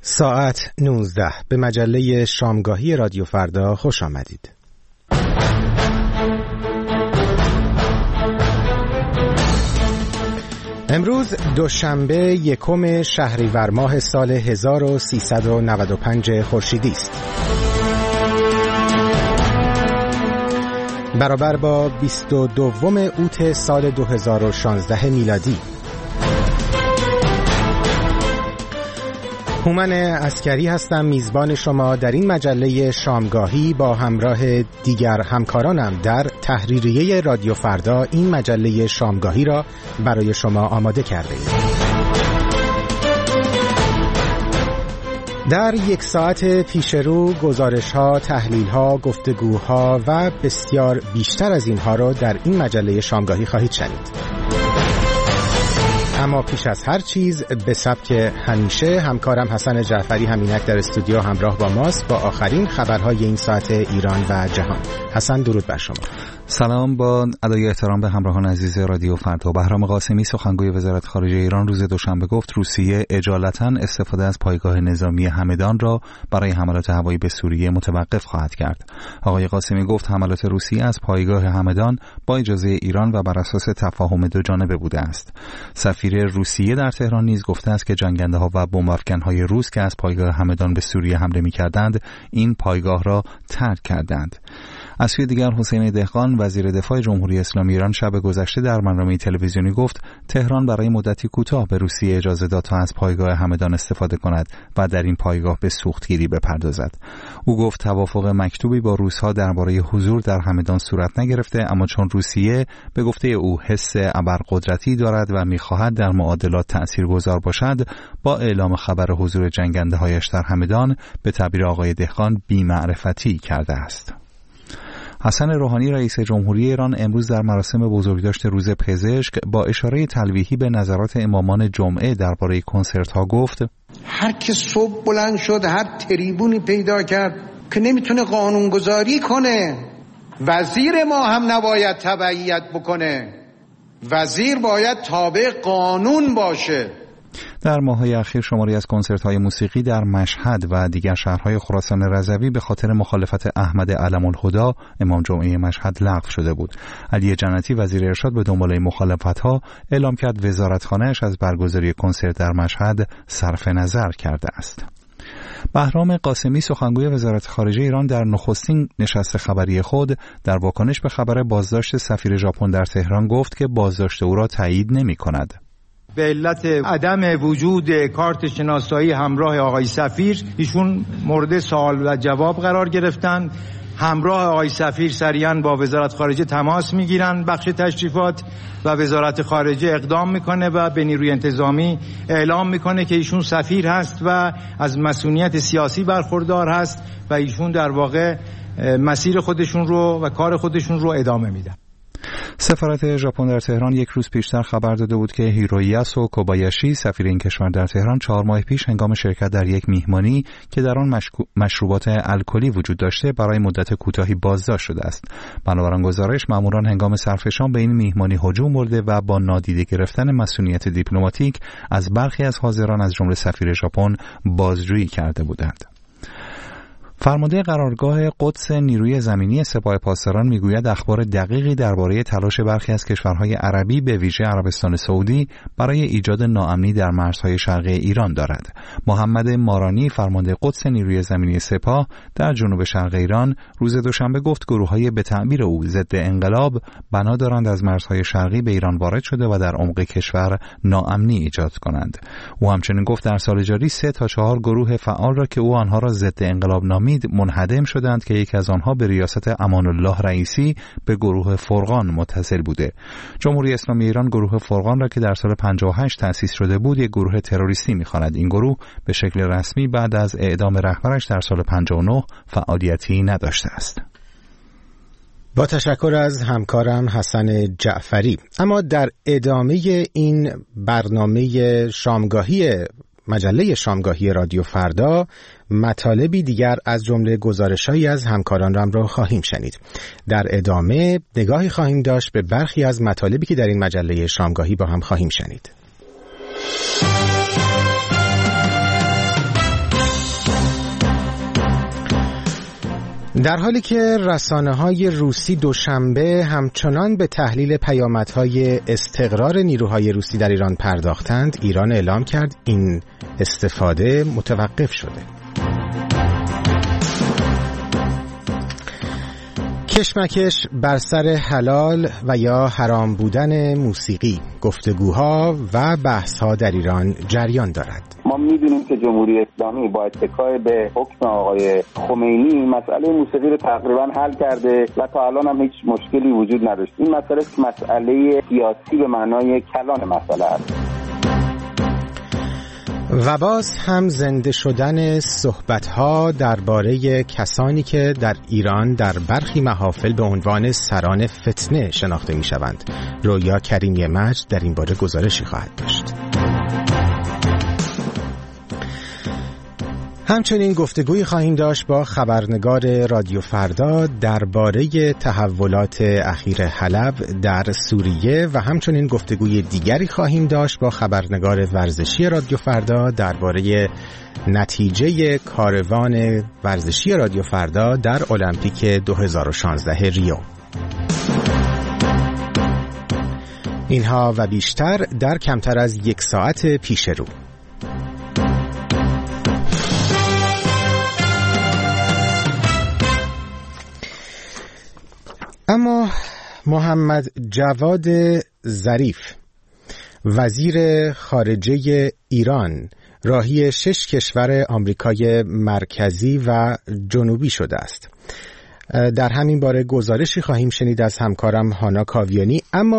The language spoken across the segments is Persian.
ساعت 19 به مجله شامگاهی رادیو فردا خوش آمدید. امروز دوشنبه یکم شهریور ماه سال 1395 خورشیدی است. برابر با 22 اوت سال 2016 میلادی. هومن عسکری هستم، میزبان شما در این مجله شامگاهی با همراه دیگر همکارانم در تحریریه رادیو فردا. این مجله شامگاهی را برای شما آماده کرده ایم. در یک ساعت پیش رو گزارش‌ها، تحلیل‌ها، گفتگوها و بسیار بیشتر از اینها را در این مجله شامگاهی خواهید شنید. اما پیش از هر چیز به سبک همیشه همکارم حسن جعفری همینک در استودیو همراه با ماست با آخرین خبرهای این ساعت ایران و جهان. حسن درود بر شما. سلام، با ادای احترام به همراهان عزیز رادیو فردا. بهرام قاسمی سخنگوی وزارت خارجه ایران روز دوشنبه گفت روسیه اجالتا استفاده از پایگاه نظامی همدان را برای حملات هوایی به سوریه متوقف خواهد کرد. آقای قاسمی گفت حملات روسیه از پایگاه همدان با اجازه ایران و بر اساس تفاهم دو جانبه بوده است. سفیر روسیه در تهران نیز گفته است که جنگنده‌ها و بمبارکن‌های روس که از پایگاه همدان به سوریه حمله می‌کردند این پایگاه را ترک کردند. از سوی دیگر حسین دهقان وزیر دفاع جمهوری اسلامی ایران شب گذشته در برنامه تلویزیونی گفت تهران برای مدتی کوتاه به روسیه اجازه داد تا از پایگاه همدان استفاده کند و در این پایگاه به سوختگیری بپردازد. او گفت توافق مکتوبی با روس‌ها درباره حضور در همدان صورت نگرفته، اما چون روسیه به گفته او حس ابرقدرتی دارد و می‌خواهد در معادلات تأثیرگذار باشد، با اعلام خبر حضور جنگنده‌هایش در همدان به تعبیر آقای دهقان بی‌معرفتی کرده است. حسن روحانی رئیس جمهوری ایران امروز در مراسم بزرگداشت روز پزشک با اشاره تلویحی به نظرات امامان جمعه درباره کنسرت‌ها گفت هر که صبح بلند شد هر تریبونی پیدا کرد که نمیتونه قانونگذاری کنه. وزیر ما هم نباید تبعیت بکنه، وزیر باید تابع قانون باشه. در ماه‌های اخیر شماری از کنسرت‌های موسیقی در مشهد و دیگر شهرهای خراسان رضوی به خاطر مخالفت احمد علم الهدی امام جمعه مشهد لغو شده بود. علی جنتی وزیر ارشاد به دنبال مخالفت‌ها اعلام کرد وزارتخانه‌اش از برگزاری کنسرت در مشهد صرف نظر کرده است. بهرام قاسمی سخنگوی وزارت خارجه ایران در نخستین نشست خبری خود در واکنش به خبر بازداشت سفیر ژاپن در تهران گفت که بازداشت او را تایید نمی‌کند. به علت عدم وجود کارت شناسایی همراه آقای سفیر ایشون مورد سوال و جواب قرار گرفتن. همراه آقای سفیر سریعا با وزارت خارجه تماس میگیرن بخش تشریفات و وزارت خارجه اقدام میکنه و به نیروی انتظامی اعلام میکنه که ایشون سفیر هست و از مسئولیت سیاسی برخوردار هست و ایشون در واقع مسیر خودشون رو و کار خودشون رو ادامه میدن. سفارت ژاپن در تهران یک روز پیشتر خبر داده بود که هیرویاسو کوبایاشی سفیر این کشور در تهران 4 ماه پیش هنگام شرکت در یک میهمانی که در آن مشروبات الکلی وجود داشته برای مدت کوتاهی بازداشت شده است. بنابر آن گزارش ماموران هنگام صرف شام به این میهمانی هجوم برده و با نادیده گرفتن مسئولیت دیپلماتیک از برخی از حاضران از جمله سفیر ژاپن بازجویی کرده بودند. فرمانده قرارگاه قدس نیروی زمینی سپاه پاسداران میگوید اخبار دقیقی درباره تلاش برخی از کشورهای عربی به ویژه عربستان سعودی برای ایجاد ناامنی در مرزهای شرقی ایران دارد. محمد مارانی فرمانده قدس نیروی زمینی سپاه در جنوب شرق ایران روز دوشنبه گفت گروه‌های به تعبیر او ضد انقلاب بنا دارند از مرزهای شرقی به ایران وارد شده و در عمق کشور ناامنی ایجاد کنند. او همچنین گفت در سال جاری 3 تا 4 گروه فعال را که او آنها را ضد انقلاب نامید منهدم شدند که یکی از آنها به ریاست امان الله رئیسی به گروه فرقان متصل بوده. جمهوری اسلامی ایران گروه فرقان را که در سال 58 تأسیس شده بود یک گروه تروریستی می‌خواند. این گروه به شکل رسمی بعد از اعدام رهبرش در سال 59 فعالیتی نداشته است. با تشکر از همکارم حسن جعفری. اما در ادامه این برنامه شامگاهی مجله شامگاهی رادیو فردا مطالبی دیگر از جمله گزارش‌هایی از همکاران را خواهیم شنید. در ادامه نگاهی خواهیم داشت به برخی از مطالبی که در این مجله شامگاهی با هم خواهیم شنید. در حالی که رسانه‌های روسی دوشنبه همچنان به تحلیل پیامدهای استقرار نیروهای روسی در ایران پرداختند، ایران اعلام کرد این استفاده متوقف شده. کشمکش بر سر حلال و یا حرام بودن موسیقی، گفتگوها و بحث‌ها در ایران جریان دارد. ما می‌دونیم که جمهوری اسلامی با اتکای به حکم آقای خمینی مسئله موسیقی رو تقریباً حل کرده و تا الان هم هیچ مشکلی وجود نداشت. این مسئله سیاسی به معنای کلان مسئله است. و باز هم زنده شدن صحبت‌ها درباره کسانی که در ایران در برخی محافل به عنوان سران فتنه شناخته می‌شوند. رویا کریمی مجد در این باره گزارشی خواهد داشت. همچنین گفتگویی خواهیم داشت با خبرنگار رادیو فردا درباره تحولات اخیر حلب در سوریه و همچنین گفتگوی دیگری خواهیم داشت با خبرنگار ورزشی رادیو فردا درباره نتیجه کاروان ورزشی رادیو فردا در المپیک 2016 ریو. اینها و بیشتر در کمتر از یک ساعت پیش رو. اما محمد جواد ظریف وزیر خارجه ایران راهی 6 کشور آمریکای مرکزی و جنوبی شده است. در همین باره گزارشی خواهیم شنید از همکارم هانا کاویانی، اما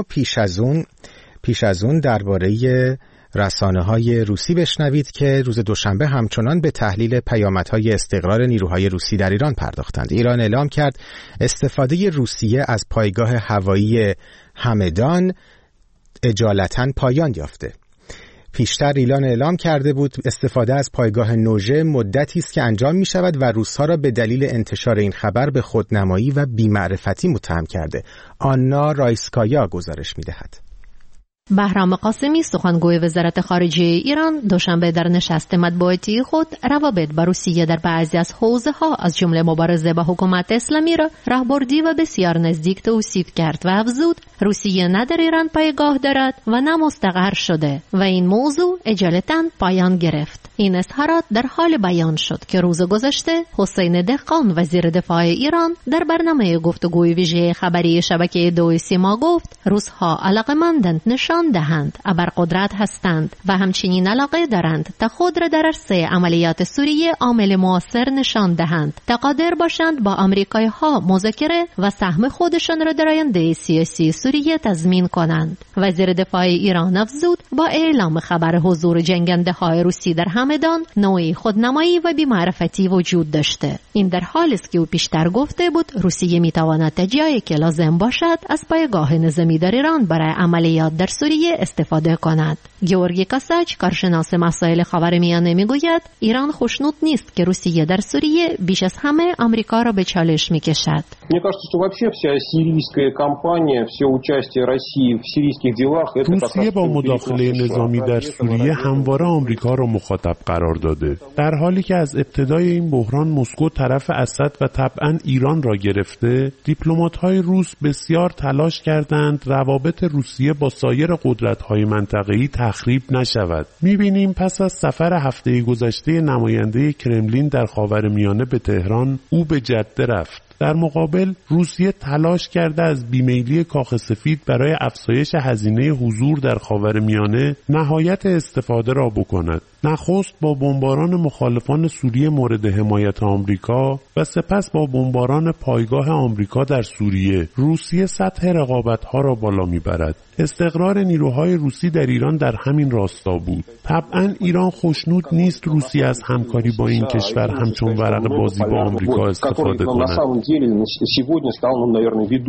پیش از اون درباره رسانه‌های روسی بشنوید که روز دوشنبه همچنان به تحلیل پیامدهای استقرار نیروهای روسی در ایران پرداختند. ایران اعلام کرد استفاده روسیه از پایگاه هوایی همدان اجالتاً پایان یافته. پیشتر ایران اعلام کرده بود استفاده از پایگاه نوژه مدتی است که انجام می شود و روس‌ها را به دلیل انتشار این خبر به خودنمایی و بی‌معرفتی متهم کرده. آنا رایسکایا گزارش می دهد. بهرام قاسمی سخنگوی وزارت خارجه ایران دوشنبه در نشست مطبوعاتی خود روابط با روسیه در بعضی از حوزه‌ها از جمله مبارزه با حکومت اسلامی را راهبردی و بسیار نزدیک توصیف کرد و افزود روسیه نه در ایران پایگاه دارد و نه مستقر شده و این موضوع اجالتاً پایان گرفت. این اظهارات در حال بیان شد که روز گذشته حسین دهقان وزیر دفاع ایران در برنامه گفتگوی ویژه خبری شبکه 2 سیما گفت روس‌ها علاقه‌مندند نشان دهند ابرقدرت هستند و همچنین علاقه دارند تا خود را در عرصه عملیات سوریه عامل مؤثر نشان دهند تا قادر باشند با آمریکایی‌ها مذاکره و سهم خودشان را در آینده سیاسی سوریه تضمین کنند. وزیر دفاع ایران افزود با اعلام خبر حضور جنگنده‌های روسی در همدان نوعی خودنمایی و بی‌معرفتی وجود داشته. این در حالی است که او پیشتر گفته بود روسیه می‌تواند تا جایی که لازم باشد از پایگاه نظامی در ایران برای عملیات در سوریه استفاده کند. گیورگی کاساچ کارشناس مسائل خاورمیانه میگوید ایران خوشنود نیست که روسیه در سوریه بیش از همه آمریکا را به چالش میکشد. روسیه با مداخله نظامی در سوریه همواره آمریکا را مخاطب قرار داده، در حالی که از ابتدای این بحران مسکو طرف اسد و طبعا ایران را گرفته. دیپلمات‌های روس بسیار تلاش کردند روابط روسیه با سایر قدرت‌های منطقه‌ای تخریب نشود. می‌بینیم پس از سفر هفته گذشته نماینده کرملین در خاورمیانه به تهران، او به جده رفت. در مقابل روسیه تلاش کرده از بیمیلی کاخ سفید برای افزایش هزینه حضور در خاورمیانه نهایت استفاده را بکند. نخست با بمباران مخالفان سوریه مورد حمایت آمریکا و سپس با بمباران پایگاه آمریکا در سوریه، روسیه سطح رقابت‌ها را بالا می‌برد. استقرار نیروهای روسی در ایران در همین راستا بود. طبعاً ایران خوشنود نیست روسیه از همکاری با این کشور همچون ورق بازی با آمریکا استفاده کند.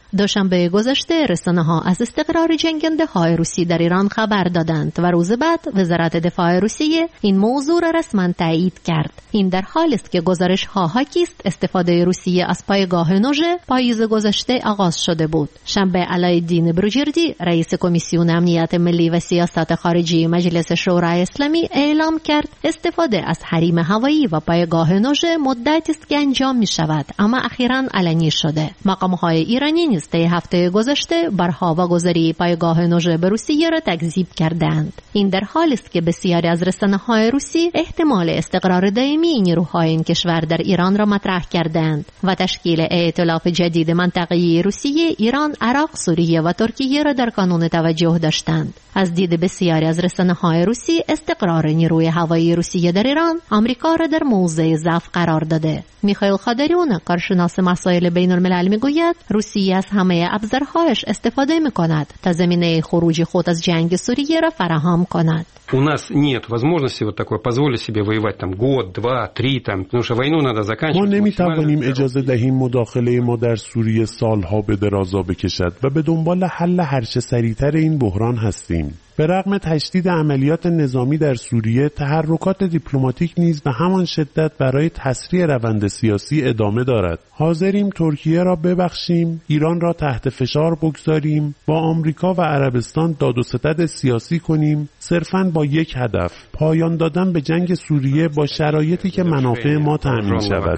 دوشنبه گذشته رسانه‌ها از استقرار جنگنده‌های روسی در ایران خبر دادند و روز بعد وزارت دفاع روسیه این موضوع را رسما تایید کرد. این در حالی است که گزارش‌ها حاکی است استفاده روسیه از پایگاه نوژه پاییز گذشته آغاز شده بود. شنبه علایالدین بروجردی رئیس کمیسیون امنیت ملی و سیاست خارجی مجلس شورای اسلامی اعلام کرد استفاده از حریم هوایی و پایگاه نوژه مدتی است که انجام می‌شود، اما اخیراً علنی شده. مقام‌های ایرانی نیز طی هفته گذشته بر هواگذاری پایگاه نوژه به روسیه را تکذیب کردند. این در حالی است که بسیاری از رسانه‌های روسی احتمال استقرار دائمی نیروهای این کشور در ایران را مطرح کردند و تشکیل ائتلاف جدید منطقه‌ای روسیه، ایران، عراق، سوریه و ترکیه را در کانون توجه داشتند. از دید بسیاری از رسانه‌های روسی استقرار نیروی هوایی روسیه در ایران آمریکا را در موضع ضعف قرار داده. میخائیل خادریون، کارشناس مسائل بین الملل، میگوید روسیه از همه ابزارهایش استفاده میکند تا زمینه خروج خود از جنگ سوریه را فراهم کند. У нас нет возможности вот такой позволить себе воевать там год, два, три там, потому что войну надо заканчивать. ما نمیتوانیم اجازه دهیم مداخله ما در سوریه سالها به درازا بکشد و به دنبال حل هرچه سریعتر این بحران هستیم. به رغم تشدید عملیات نظامی در سوریه، تحرکات دیپلماتیک نیز به همان شدت برای تسریع روند سیاسی ادامه دارد. حاضریم ترکیه را ببخشیم، ایران را تحت فشار بگذاریم، با آمریکا و عربستان داد و ستد سیاسی کنیم، صرفاً با یک هدف: پایان دادن به جنگ سوریه با شرایطی که منافع ما تأمین شود.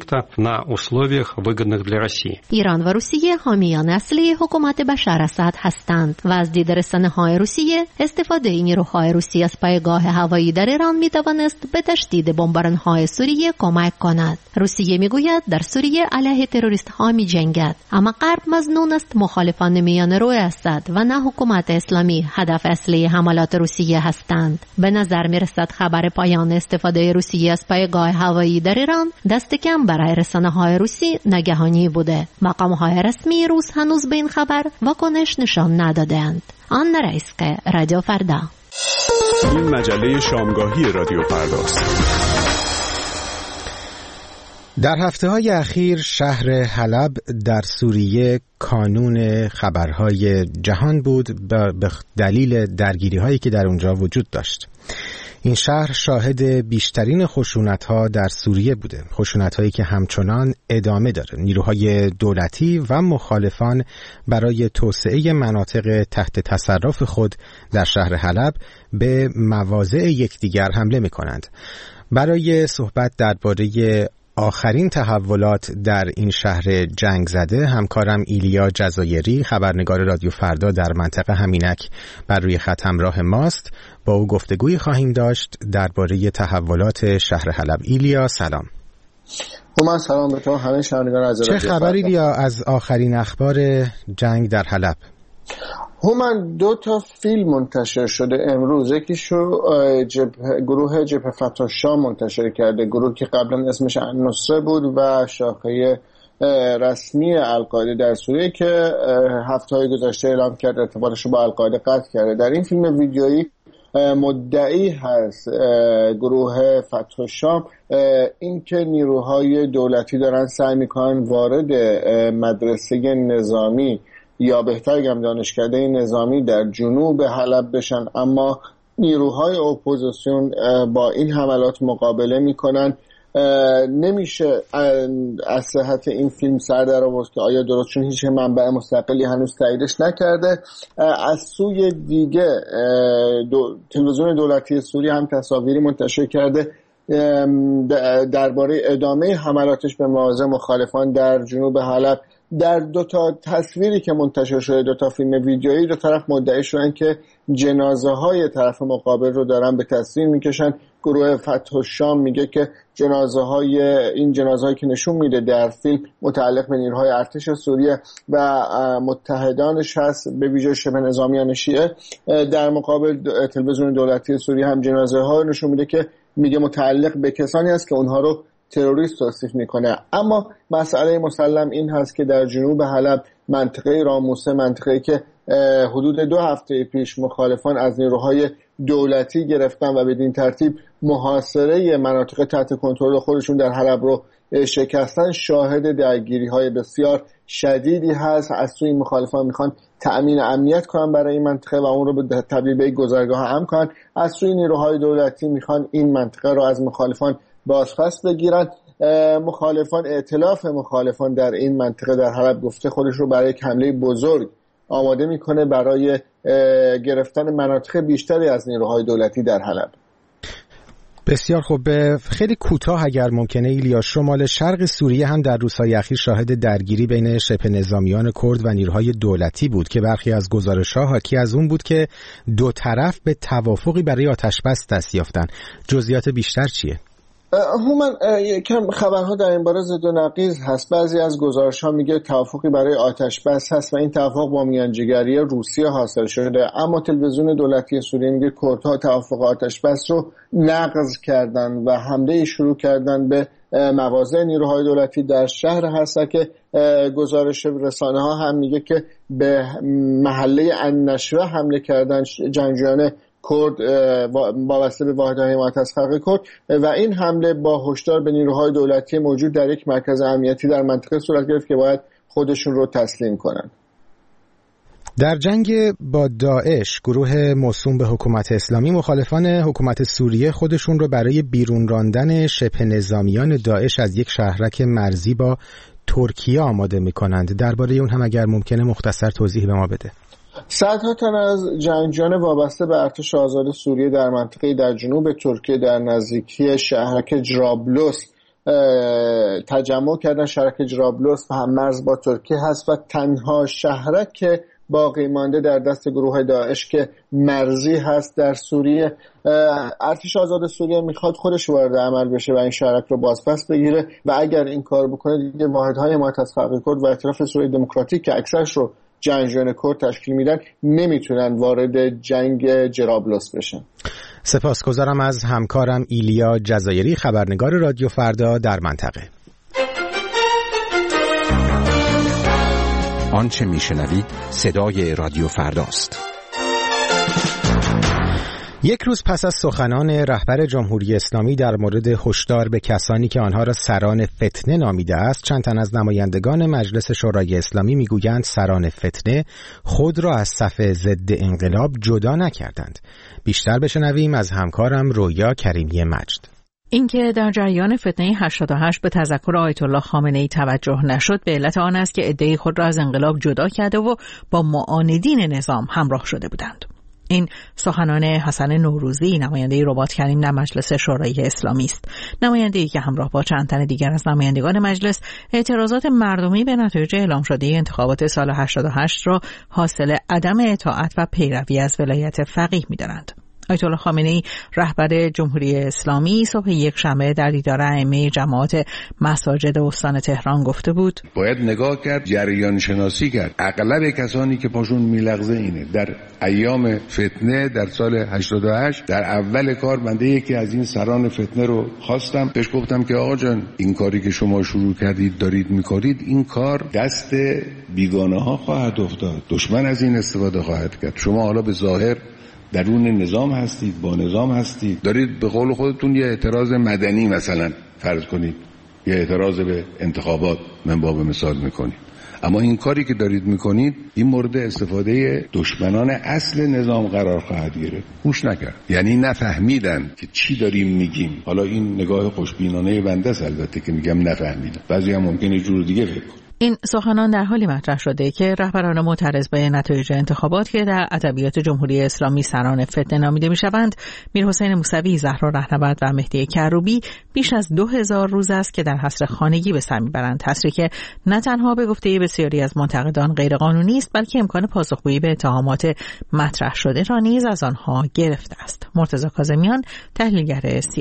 ایران و روسیه حامیان اصلی حکومت بشار اسد هستند و از دید رسانه‌های روسیه استفاده نیروهای روسی از پایگاه هوایی در ایران میتوانست به تشدید بمباران‌های سوریه کمک کند. روسیه میگوید در سوریه علیه تروریست‌ها می‌جنگد، اما غرب مظنون است مخالفان میان روی اسد و نه حکومت اسلامی هدف اصلی حملات روسیه هستند. به نظر میرسد خبر پایان استفاده روسیه از پایگاه هوایی در ایران دست کم برای رسانه‌های روسی ناگهانی بوده. مقام‌های رسمی روس هنوز به این خبر واکنش نشان ندادند. آن رئیسقه رادیو فردا. این مجله شامگاهی رادیو فرداست. در هفته‌های اخیر شهر حلب در سوریه کانون خبرهای جهان بود به دلیل درگیری‌هایی که در اونجا وجود داشت. این شهر شاهد بیشترین خشونت‌ها در سوریه بوده، خشونت‌هایی که همچنان ادامه داره. نیروهای دولتی و مخالفان برای توسعه مناطق تحت تصرف خود در شهر حلب به مواضع یکدیگر حمله می‌کنند. برای صحبت درباره آخرین تحولات در این شهر جنگ زده، همکارم ایلیا جزایری، خبرنگار رادیو فردا در منطقه همینک، بر روی خط همراه ماست. با او گفتگوی خواهیم داشت درباره تحولات شهر حلب. ایلیا سلام. من سلام به تو همه شنوندگان عزیز. چه خبر ایلیا از آخرین اخبار جنگ در حلب؟ هومن، 2 فیلم منتشر شده امروز. یکیشو گروه جبهه فتح الشام منتشر کرده، گروه که قبلا اسمش النصره بود و شاخه رسمی القاعده در سوریه که هفته‌های گذشته اعلام کرد ارتباطش رو با القاعده قطع کرده. در این فیلم ویدیویی مدعی هست گروه فتح الشام اینکه نیروهای دولتی دارن سعی میکنن وارد مدرسه نظامی یا بهتر بگم دانشکده نظامی در جنوب حلب بشن، اما نیروهای اپوزیسیون با این حملات مقابله میکنن. نمیشه از صحت این فیلم سر در آورد که آیا درست، چون هیچ منبع مستقلی هنوز تاییدش نکرده. از سوی دیگه تلویزیون دولتی سوریه هم تصاویری منتشر کرده درباره ادامه حملاتش به مواضع مخالفان در جنوب حلب. در 2 تصویری که منتشر شده، 2 فیلم ویدیویی، 2 طرف مدعی شدن که جنازه های طرف مقابل رو دارن به تصویر میکشن. گروه فتح الشام میگه که جنازه هایی که نشون میده در فیلم متعلق به نیروهای ارتش سوریه و متحدانش هست، به ویژه شبه نظامیان شیعه. در مقابل تلویزیون دولتی سوریه هم جنازه ها نشون میده که میگه متعلق به کسانی است که اونها رو تروریست توصیف میکنه. اما مسئله مسلم این هست که در جنوب حلب منطقه راموسه، منطقه‌ای که حدود 2 هفته پیش مخالفان از نیروهای دولتی گرفتن و بدین ترتیب محاصره مناطق تحت کنترل خودشون در حلب رو شکستن، شاهد درگیری‌های بسیار شدیدی هست. از سوی مخالفان میخوان تأمین امنیت کنن برای این منطقه و اون رو به تبدیل به گذرگاه امن کنن. از سوی نیروهای دولتی میخوان این منطقه رو از مخالفان بازپس بگیرن. ائتلاف مخالفان در این منطقه در حلب گفته خودش رو برای یک حمله بزرگ آماده میکنه برای گرفتن مناطق بیشتری از نیروهای دولتی در حلب. بسیار خوب. خیلی کوتاه اگر ممکنه ایلیا، شمال شرق سوریه هم در روزهای اخیر شاهد درگیری بین شبه نظامیان کرد و نیروهای دولتی بود که برخی از گزارش‌ها حاکی از اون بود که دو طرف به توافقی برای آتش‌بس دست یافتن. جزئیات بیشتر چیه؟ هومن، یکم خبرها در این باره ضد و نقیض هست. بعضی از گزارش‌ها میگه توافقی برای آتش بس هست و این توافق با میانجیگری روسیه حاصل شده، اما تلویزیون دولتی سوریه میگه کردها توافق آتش بس رو نقض کردن و حمله شروع کردن به مواضع نیروهای دولتی در شهر حسا که گزارش رسانه‌ها هم میگه که به محله النشوه حمله کردن جنگجویان کرد وابسته به واحدهای حمایت از خلق کرد و این حمله با هشدار به نیروهای دولتی موجود در یک مرکز امنیتی در منطقه صورت گرفت که باید خودشون رو تسلیم کنند. در جنگ با داعش، گروه موسوم به حکومت اسلامی، مخالفان حکومت سوریه خودشون رو برای بیرون راندن شبه نظامیان داعش از یک شهرک مرزی با ترکیه آماده می‌کنند. درباره اون هم اگر ممکنه مختصر توضیح به ما بده. صدها تن از جنگجویان وابسته به ارتش آزاد سوریه در منطقه در جنوب ترکیه در نزدیکی شهرک جرابلس تجمع کردن. شهرک جرابلس هم مرز با ترکیه هست و تنها شهرک که باقی مانده در دست گروه داعش که مرزی هست در سوریه. ارتش آزاد سوریه میخواد خودش وارد عمل بشه و این شهرک رو بازپس بگیره و اگر این کار بکنه دیگه واحدهای حمایت از خلق کرد و ائتلاف سوریه دموکراتیک که اکثرش رو جنگجویان کرد تشکیل میدن نمیتونن وارد جنگ جرابلس بشن. سپاسگزارم از همکارم ایلیا جزایری، خبرنگار رادیو فردا در منطقه. آنچه میشنوید صدای رادیو فرداست. یک روز پس از سخنان رهبر جمهوری اسلامی در مورد هشدار به کسانی که آنها را سران فتنه نامیده است، چند تن از نمایندگان مجلس شورای اسلامی میگویند سران فتنه خود را از صف ضد انقلاب جدا نکردند. بیشتر بشنویم از همکارم رویا کریمی مجد. اینکه در جریان فتنه 88 به تذکر آیت الله خامنه‌ای توجه نشد به علت آن است که عده‌ای خود را از انقلاب جدا کرده و با معاندین نظام همراه شده بودند. این سخنان حسن نوروزی، نماینده رباط کلیم در مجلس شورای اسلامی است. نماینده‌ای که همراه با چند تن دیگر از نمایندگان مجلس اعتراضات مردمی به نتایج اعلام شده انتخابات سال 88 را حاصل عدم اطاعت و پیروی از ولایت فقیه می‌دانند. آیت الله خامنه‌ای رهبر جمهوری اسلامی صبح یکشنبه در دیدار ائمه جماعت مساجد استان تهران گفته بود باید نگاه کرد، جریان شناسی کرد. اغلب کسانی که پاشون میلغزه اینه در ایام فتنه در سال 88 در اول کار بنده یکی از این سران فتنه رو خواستم، بهش گفتم که آقا جان این کاری که شما شروع کردید دارید میکنید، این کار دست بیگانه ها خواهد افتاد، دشمن از این استفاده خواهد کرد. شما حالا به ظاهر درون نظام هستید، با نظام هستید، دارید به قول خودتون یه اعتراض مدنی مثلا فرض کنید، یه اعتراض به انتخابات من باب مثال میکنید، اما این کاری که دارید میکنید این مورد استفاده دشمنان اصل نظام قرار خواهد گرفت. گوش نکرد، یعنی نفهمیدن که چی داریم میگیم. حالا این نگاه خوشبینانه بنده است البته که میگم نفهمیدن، بعضی هم ممکنه جور دیگه فکر کنن. این سخنان در حالی مطرح شده که رهبران معترض به نتایج انتخابات که در ادبیات جمهوری اسلامی سران فتنه نامیده میشوند، میرحسین موسوی، زهرا رهنورد و مهدی کروبی بیش از 2000 روز است که در حصر خانگی به سر میبرند. حصری که نه تنها به گفته بسیاری از منتقدان غیرقانونی است، بلکه امکان پاسخگویی به اتهامات مطرح شده را نیز از آنها گرفته است. مرتضی کاظمیان، تحلیلگر سیاسی.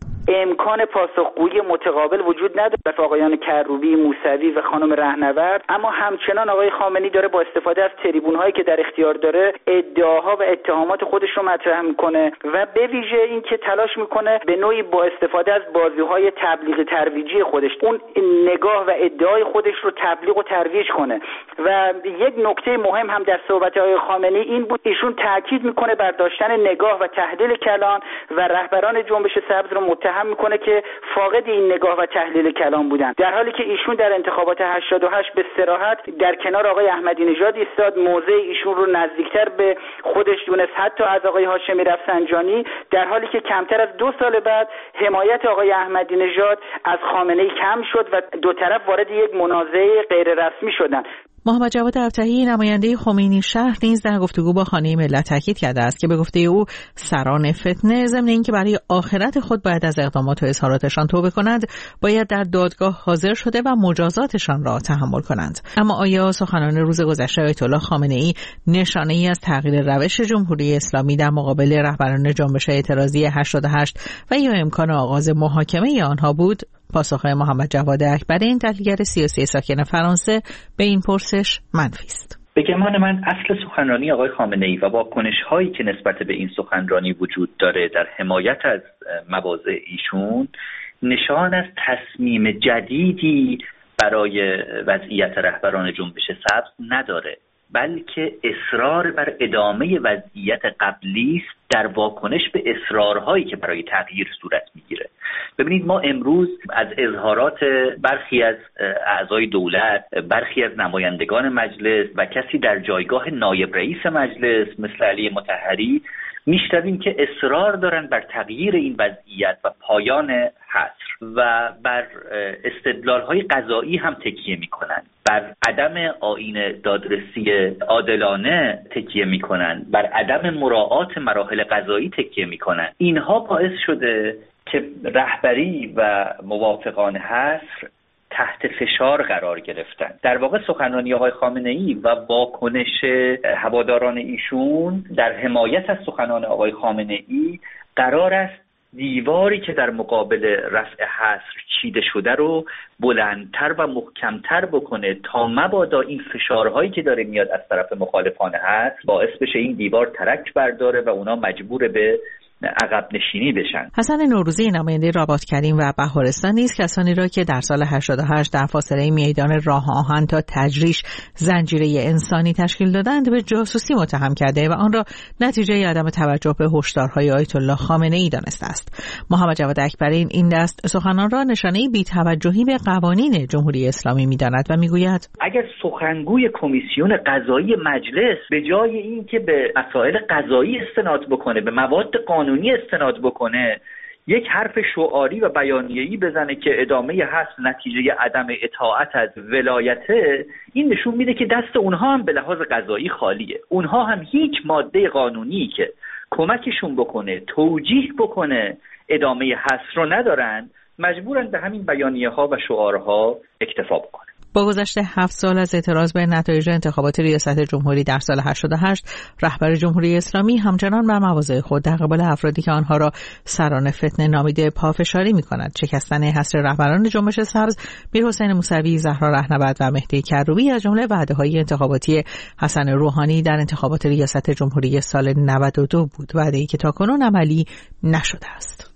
امکان پاسخگویی متقابل وجود نداره از آقایان کروبی، موسوی و خانم رهنورد، اما همچنان آقای خامنه‌ای داره با استفاده از تریبون‌هایی که در اختیار داره ادعاها و اتهامات خودش رو مطرح میکنه و به ویژه اینکه تلاش میکنه به نوعی با استفاده از بازی‌های تبلیغ ترویجی خودش اون نگاه و ادعای خودش رو تبلیغ و ترویج کنه. و یک نکته مهم هم در صحبت آقای خامنه‌ای این بود، ایشون تاکید میکنه بر داشتن نگاه و تحلیل کلان و رهبران جنبش سبز رو متهم میکنه که فاقد این نگاه و تحلیل کلام بودن، در حالی که ایشون در انتخابات 88 به صراحت در کنار آقای احمدی نژاد ایستاد، موضع ایشون رو نزدیکتر به خودش دونست حتی از آقای هاشمی رفسنجانی، در حالی که کمتر از 2 سال بعد حمایت آقای احمدی نژاد از خامنه‌ای کم شد و دو طرف وارد یک منازعه غیر رسمی شدند. محمد جواد ابطحی نماینده خمینی شهر نیز در گفتگو با خانه ملت تاکید کرده است که به گفته او سران فتنه ضمن اینکه برای آخرت خود باید از اقدامات و اظهاراتشان توبه کنند، باید در دادگاه حاضر شده و مجازاتشان را تحمل کنند. اما آیا سخنان روز گذشته آیت الله خامنه‌ای نشانه ای از تغییر روش جمهوری اسلامی در مقابل رهبران جنبش اعتراضی 88 و یا امکان آغاز محاکمه آنها بود؟ پاسخ محمد جواد اکبری، تحلیلگر سیاسی ساکن فرانسه، به این پرسش منفی است. به گمان من اصل سخنرانی آقای خامنه‌ای و واکنش‌هایی که نسبت به این سخنرانی وجود داره در حمایت از مواضع ایشون نشان از تصمیم جدیدی برای وضعیت رهبران جنبش سبز نداره، بلکه اصرار بر ادامه وضعیت قبلی است در واکنش به اصرارهایی که برای تغییر صورت میگیره. ببینید ما امروز از اظهارات برخی از اعضای دولت، برخی از نمایندگان مجلس و کسی در جایگاه نایب رئیس مجلس مثل علی مطهری میشنویم که اصرار دارن بر تغییر این وضعیت و پایان حصر و بر استدلال‌های قضایی هم تکیه میکنن، بر عدم آیین دادرسی عادلانه تکیه میکنن، بر عدم مراعات مراحل قضایی تکیه میکنن. اینها باعث شده که رهبری و موافقان حصر تحت فشار قرار گرفتن. در واقع سخنرانی آقای خامنه‌ای و واکنش هواداران ایشون در حمایت از سخنان آقای خامنه‌ای قرار است دیواری که در مقابل رفع حصر چیده شده رو بلندتر و محکمتر بکنه تا مبادا این فشارهایی که داره میاد از طرف مخالفان حصر باعث بشه این دیوار ترک برداره و اونا مجبور به عقب نشینی بشن. حسن نوروزی نماینده رباط کریم و بهارستان نیز کسانی را که در سال 88 در فاصله میدان راه آهن تا تجریش زنجیره انسانی تشکیل دادند به جاسوسی متهم کرده و آن را نتیجه عدم توجه به هشدارهای آیت الله خامنه‌ای دانسته است. محمد جواد اکبری این دست سخنان را نشانه بی‌توجهی به قوانین جمهوری اسلامی می‌داند و می‌گوید اگر سخنگوی کمیسیون قضایی مجلس به جای اینکه به مسائل قضایی استناد بکنه، به مواد قانونی استناد بکنه، یک حرف شعاری و بیانیه‌ای بزنه که ادامه حصر نتیجه عدم اطاعت از ولایته، این نشون میده که دست اونها هم به لحاظ قضایی خالیه. اونها هم هیچ ماده قانونی که کمکشون بکنه توجیه بکنه ادامه حصر رو ندارن، مجبورن به همین بیانیه‌ها و شعارها اکتفا بکنن. با گذشت 7 سال از اعتراض به نتایج انتخابات ریاست جمهوری در سال 88، رهبر جمهوری اسلامی همچنان بر مواضع خود در قبال افرادی که آنها را سران فتنه نامیده پافشاری می‌کند. شکستن حصر رهبران جنبش سبز، میرحسین موسوی، زهرا رهنورد و مهدی کروبی از جمله وعده‌های انتخاباتی حسن روحانی در انتخابات ریاست جمهوری سال 92 بود، وعده‌ای که تاکنون عملی نشده است.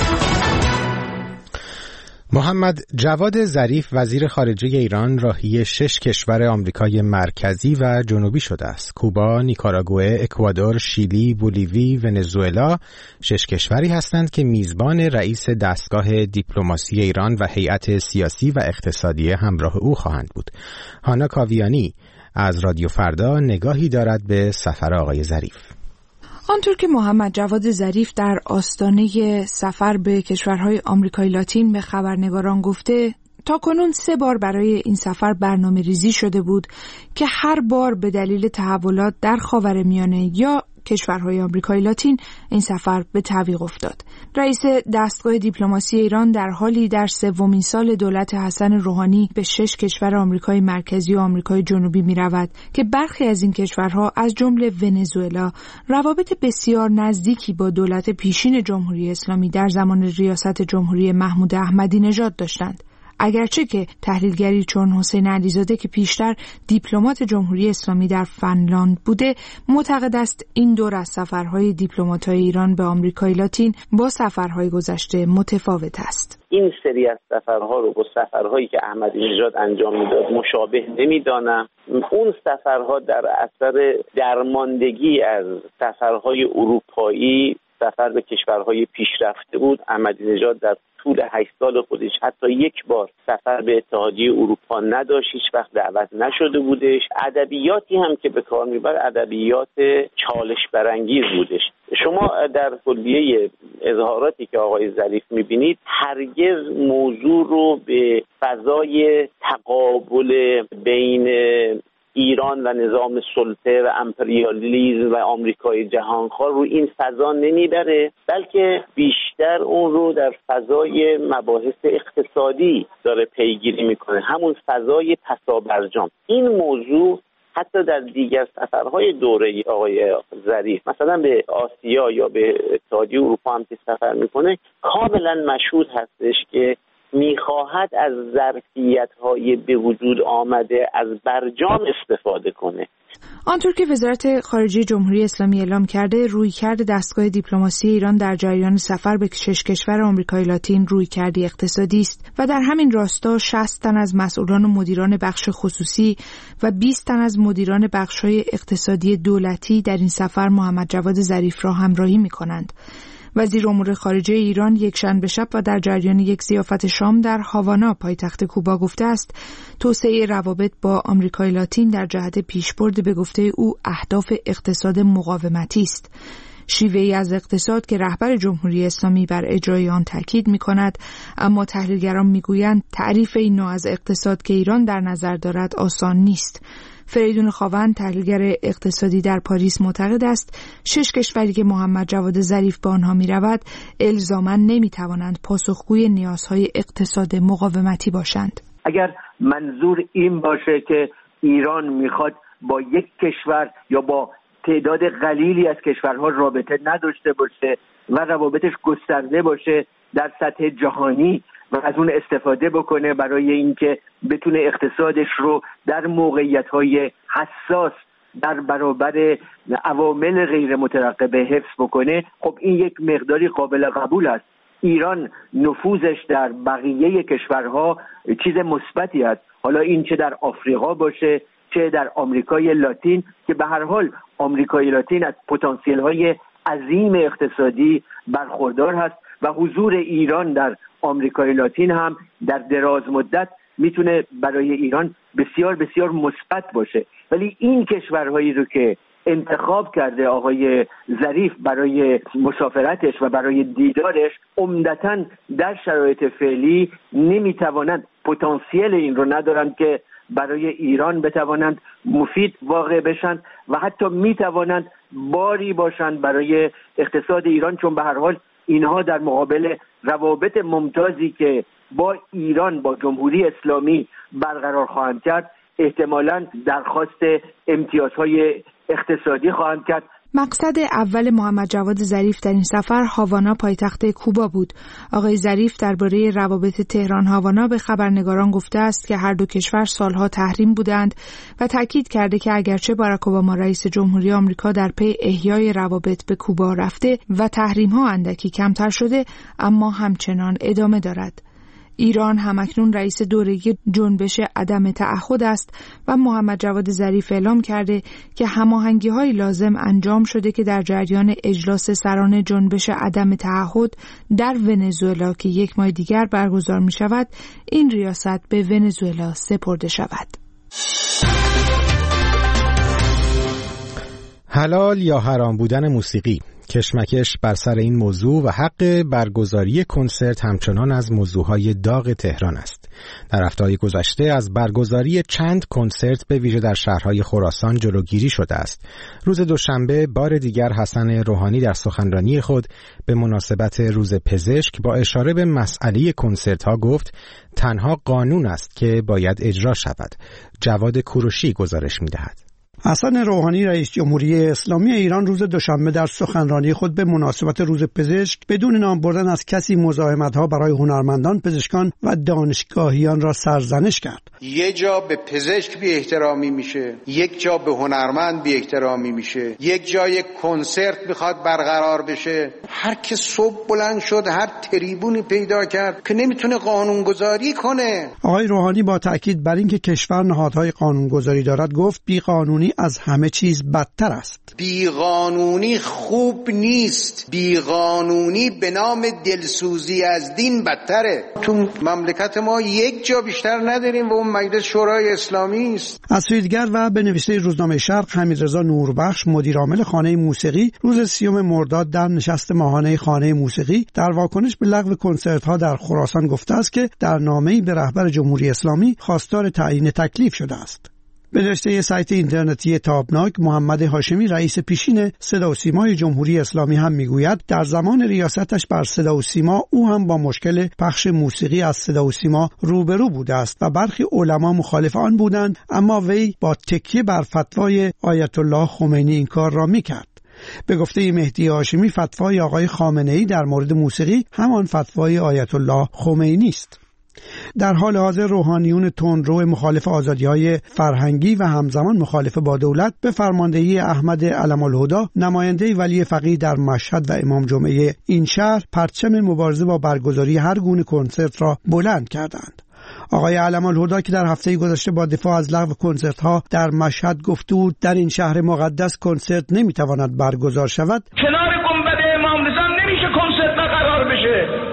محمد جواد ظریف وزیر خارجه ایران راهی 6 کشور آمریکای مرکزی و جنوبی شده است. کوبا، نیکاراگوئه، اکوادور، شیلی، بولیوی، ونزوئلا 6 کشوری هستند که میزبان رئیس دستگاه دیپلماسی ایران و هیئت سیاسی و اقتصادی همراه او خواهند بود. هانا کاویانی از رادیو فردا نگاهی دارد به سفر آقای ظریف. آنطور که محمد جواد ظریف در آستانه سفر به کشورهای آمریکای لاتین به خبرنگاران گفته، تاکنون 3 بار برای این سفر برنامه ریزی شده بود که هر بار به دلیل تحولات در خاورمیانه یا کشورهای آمریکای لاتین این سفر به تعویق افتاد. رئیس دستگاه دیپلماسی ایران در حالی در سومین سال دولت حسن روحانی به 6 کشور آمریکای مرکزی و آمریکای جنوبی می‌رود که برخی از این کشورها از جمله ونزوئلا روابط بسیار نزدیکی با دولت پیشین جمهوری اسلامی در زمان ریاست جمهوری محمود احمدی نژاد داشتند. اگرچه که تحلیلگری چون حسین علیزاده که پیشتر دیپلمات جمهوری اسلامی در فنلاند بوده معتقد است این دور از سفرهای دیپلمات‌های ایران به آمریکای لاتین با سفرهای گذشته متفاوت است. این سری از سفرها رو با سفرهایی که احمدی نژاد انجام میداد مشابه نمیدانم. اون سفرها در اثر درماندگی از سفرهای اروپایی سفر به کشورهای پیشرفته بود. احمدی نژاد در طول 8 سال خودش حتی یک بار سفر به اتحادیه اروپا نداشت، هیچ وقت دعوت نشده بودش. ادبیاتی هم که به کار میبرد ادبیات چالش برانگیز بودش. شما در کلیه اظهاراتی که آقای ظریف میبینید هرگز موضوع رو به فضای تقابل بین ایران و نظام سلطه و امپریالیسم و آمریکای جهانخوار رو این فضا نمیبره، بلکه بیشتر اون رو در فضای مباحث اقتصادی داره پیگیری میکنه، همون فضای پسابرجام. این موضوع حتی در دیگر سفرهای دوره آقای ظریف مثلا به آسیا یا به اتحادیه اروپا هم که سفر میکنه کاملا مشهود هستش که میخواهد از ظرفیت‌های به وجود آمده از برجام استفاده کنه. آنطور که وزارت خارجه جمهوری اسلامی اعلام کرده، رویکرد دستگاه دیپلماسی ایران در جریان سفر به 6 کشور آمریکای لاتین رویکردی اقتصادی است و در همین راستا 60 تن از مسئولان و مدیران بخش خصوصی و 20 تن از مدیران بخش‌های اقتصادی دولتی در این سفر محمد جواد ظریف را همراهی می‌کنند. وزیر امور خارجه ایران یکشنبه شب و در جریان یک ضیافت شام در هاوانا پایتخت کوبا گفته است توسعه روابط با آمریکای لاتین در جهت پیشبرد به گفته او اهداف اقتصاد مقاومتی است. شیوه‌ای از اقتصاد که رهبر جمهوری اسلامی بر اجرای آن تاکید می‌کند، اما تحلیلگران می‌گویند تعریف این نوع از اقتصاد که ایران در نظر دارد آسان نیست. فریدون خاوند تحلیلگر اقتصادی در پاریس معتقد است 6 کشوری که محمد جواد ظریف به آنها می‌رود الزاماً نمی‌توانند پاسخگوی نیازهای اقتصاد مقاومتی باشند. اگر منظور این باشه که ایران می‌خواد با یک کشور یا با تعداد قلیلی از کشورها رابطه نداشته باشه و روابطش گسترده باشه در سطح جهانی و از اون استفاده بکنه برای اینکه بتونه اقتصادش رو در موقعیت‌های حساس در برابر عوامل غیر مترقبه حفظ بکنه، خب این یک مقداری قابل قبول است. ایران نفوذش در بقیه کشورها چیز مثبتی است، حالا این چه در آفریقا باشه چه در آمریکای لاتین، که به هر حال آمریکای لاتین از پتانسیل‌های عظیم اقتصادی برخوردار هست و حضور ایران در آمریکای لاتین هم در دراز مدت میتونه برای ایران بسیار بسیار مثبت باشه. ولی این کشورهایی رو که انتخاب کرده آقای ظریف برای مسافرتش و برای دیدارش عمدتاً در شرایط فعلی نمیتوانند، پتانسیل این رو ندارند که برای ایران بتوانند مفید واقع بشن و حتی میتوانند باری باشند برای اقتصاد ایران، چون به هر حال اینها در مقابل روابط ممتازی که با ایران با جمهوری اسلامی برقرار خواهند کرد احتمالاً درخواست امتیازهای اقتصادی خواهند کرد. مقصد اول محمد جواد ظریف در این سفر هاوانا پایتخت کوبا بود. آقای ظریف درباره روابط تهران هاوانا به خبرنگاران گفته است که هر دو کشور سالها تحریم بودند و تاکید کرده که اگرچه باراک اوباما رئیس جمهوری آمریکا در پی احیای روابط به کوبا رفته و تحریم‌ها اندکی کمتر شده، اما همچنان ادامه دارد. ایران همکنون رئیس دوره‌ای جنبش عدم تعهد است و محمد جواد ظریف اعلام کرده که هماهنگی‌های لازم انجام شده که در جریان اجلاس سران جنبش عدم تعهد در ونزوئلا که یک ماه دیگر برگزار می‌شود، این ریاست به ونزوئلا سپرده شود. حلال یا حرام بودن موسیقی، کشمکش بر سر این موضوع و حق برگزاری کنسرت همچنان از موضوعهای داغ تهران است. در هفته‌های گذشته از برگزاری چند کنسرت به ویژه در شهرهای خراسان جلوگیری شده است. روز دوشنبه بار دیگر حسن روحانی در سخنرانی خود به مناسبت روز پزشک با اشاره به مسئله کنسرت‌ها گفت تنها قانون است که باید اجرا شود. جواد کوروشی گزارش می‌دهد. حسن روحانی رئیس جمهوری اسلامی ایران روز دوشنبه در سخنرانی خود به مناسبت روز پزشک بدون نام بردن از کسی مزاحمت‌ها برای هنرمندان، پزشکان و دانشگاهیان را سرزنش کرد. یک جا به پزشک بی احترامی میشه، یک جا به هنرمند بی احترامی میشه، یک جا یک کنسرت میخواد برقرار بشه. هر که صبح بلند شد هر تریبونی پیدا کرد که نمیتونه قانونگذاری کنه. آقای روحانی با تأکید بر اینکه کشور نهادهای قانونگذاری دارد گفت بیقانونی از همه چیز بدتر است. بیقانونی خوب نیست، بیقانونی به نام دلسوزی از دین بدتره. تو مملکت ما یک جا بیشتر نداریم و اون مجلس شورای اسلامی است. از سوی دیگر و به نوشته روزنامه شرق، حمیدرضا نوربخش مدیر عامل خانه موسیقی روز 30 مرداد در نشست ماهانه خانه موسیقی در واکنش به لغو کنسرت‌ها در خراسان گفته است که در نامه‌ای به رهبر جمهوری اسلامی خواستار تعیین تکلیف شده است. به نوشته سایت اینترنتی تابناک، محمد هاشمی رئیس پیشین صدا و سیمای جمهوری اسلامی هم میگوید در زمان ریاستش بر صدا و سیما او هم با مشکل پخش موسیقی از صدا و سیما روبرو بوده است و برخی علما مخالف آن بودند، اما وی با تکیه بر فتوای آیت الله خمینی این کار را میکرد. به گفته مهدی هاشمی فتوای آقای خامنه‌ای در مورد موسیقی همان فتوای آیت الله خمینی است. در حال حاضر روحانیون تندرو مخالف آزادی‌های فرهنگی و همزمان مخالف با دولت به فرماندهی احمد علم‌الهدی نماینده ولی فقیه در مشهد و امام جمعه این شهر پرچم مبارزه با برگزاری هر گونه کنسرت را بلند کردند. آقای علم‌الهدی که در هفته گذشته با دفاع از لغو کنسرت‌ها در مشهد گفته بود در این شهر مقدس کنسرت نمی‌تواند برگزار شود، کنار گنبد امام رضا نمیشه کنسرت برقرار بشه.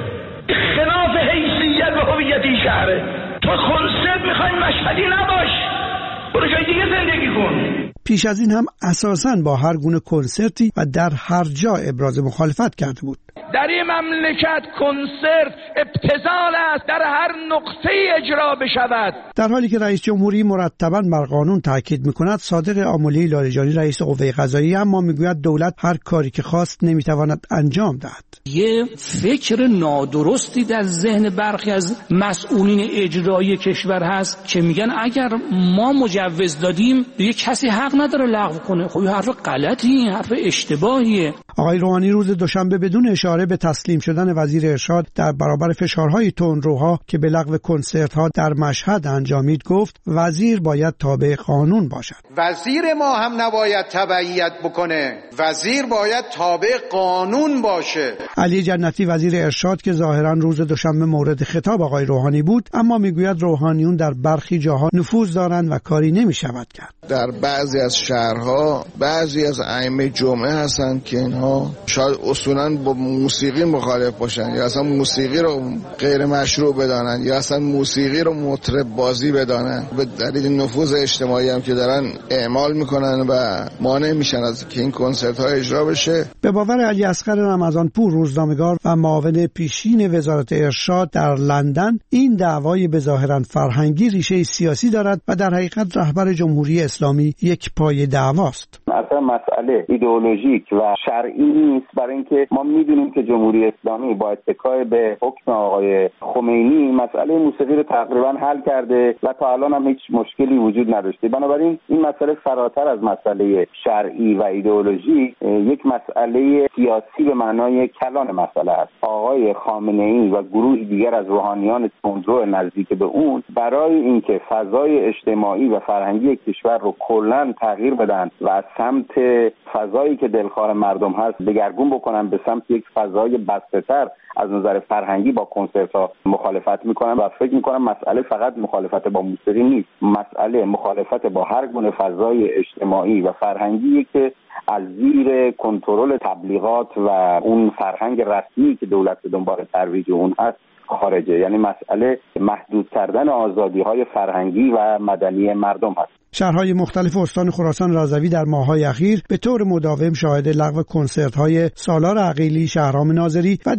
خلاف حیثیت و هویت این شهره. تو کنسرت میخوای مشهدی نباش، برو جای دیگه زندگی کن. پیش از این هم اساساً با هر گونه کنسرتی و در هر جا ابراز مخالفت کرده بود. در این مملکت کنسرت ابتذال است، در هر نقطه اجرا بشود. در حالی که رئیس جمهوری مرتباً بر قانون تاکید میکند، صادق آملی لاریجانی رئیس قوه قضاییه اما میگوید دولت هر کاری که خواست نمیتواند انجام دهد. یه فکر نادرستی در ذهن برخی از مسئولین اجرایی کشور هست که میگن اگر ما مجوز دادیم دیگه کسی حق نداره لغو کنه. خب حرف غلطی، حرف اشتباهیه. آقای روحانی روز دوشنبه بدون اشاره به تسلیم شدن وزیر ارشاد در برابر فشارهای تندروها که به لغو کنسرت‌ها در مشهد انجامید گفت وزیر باید تابع قانون باشد. وزیر ما هم نباید تبعیت بکنه، وزیر باید تابع قانون باشه. علی جنتی وزیر ارشاد که ظاهرا روز دوشنبه مورد خطاب آقای روحانی بود، اما میگوید روحانیون در برخی جاها نفوذ دارند و کاری نمیشود کرد. در بعضی از شهرها بعضی از ائمه جمعه هستند که اینها شاید اصولاً با موسیقی مخالف باشن یا اصلا موسیقی رو غیر مشروع بدانن یا اصلا موسیقی رو مطرب بازی بدانن. به دلیل نفوذ اجتماعی هم که دارن اعمال میکنن و مانع میشن از که این کنسرت ها اجرا بشه. به باور علی اصغر رمضانپور روزنامه‌نگار و معاون پیشین وزارت ارشاد در لندن، این دعوای به ظاهرا فرهنگی ریشه سیاسی دارد و در حقیقت رهبر جمهوری اسلامی یک پای دعواست. اصلا مسئله ایدئولوژیک و شرعی نیست، برای اینکه ما میدونیم که جمهوری اسلامی با اتکای به حکم آقای خمینی مسئله موسیقی رو تقریبا حل کرده و تا الان هم هیچ مشکلی وجود نداشته. بنابراین این مسئله فراتر از مسئله شرعی و ایدئولوژی یک مسئله سیاسی به معنای کلان مسئله است. آقای خامنه‌ای و گروه دیگر از روحانیان تندرو نزدیک به اون برای اینکه فضای اجتماعی و فرهنگی کشور رو کلاً تغییر بدن و از سمت فضایی که دلخواه مردم هست دگرگون بکنن به سمت یک فضای بسته‌تر از نظر فرهنگی با کنسرت‌ها مخالفت میکنن و فکر میکنم مسئله فقط مخالفت با موسیقی نیست، مسئله مخالفت با هر گونه فضای اجتماعی و فرهنگی که از زیر کنترل تبلیغات و اون فرهنگ رسمی که دولت دنبال ترویج اون هست خارجه. یعنی مسئله محدود کردن آزادی‌های فرهنگی و مدنی مردم هست. شهرهای مختلف استان خراسان رضوی در ماه‌های اخیر به طور مداوم شاهد لغو کنسرت‌های سالار عقیلی، شهرام ناظری و دیگر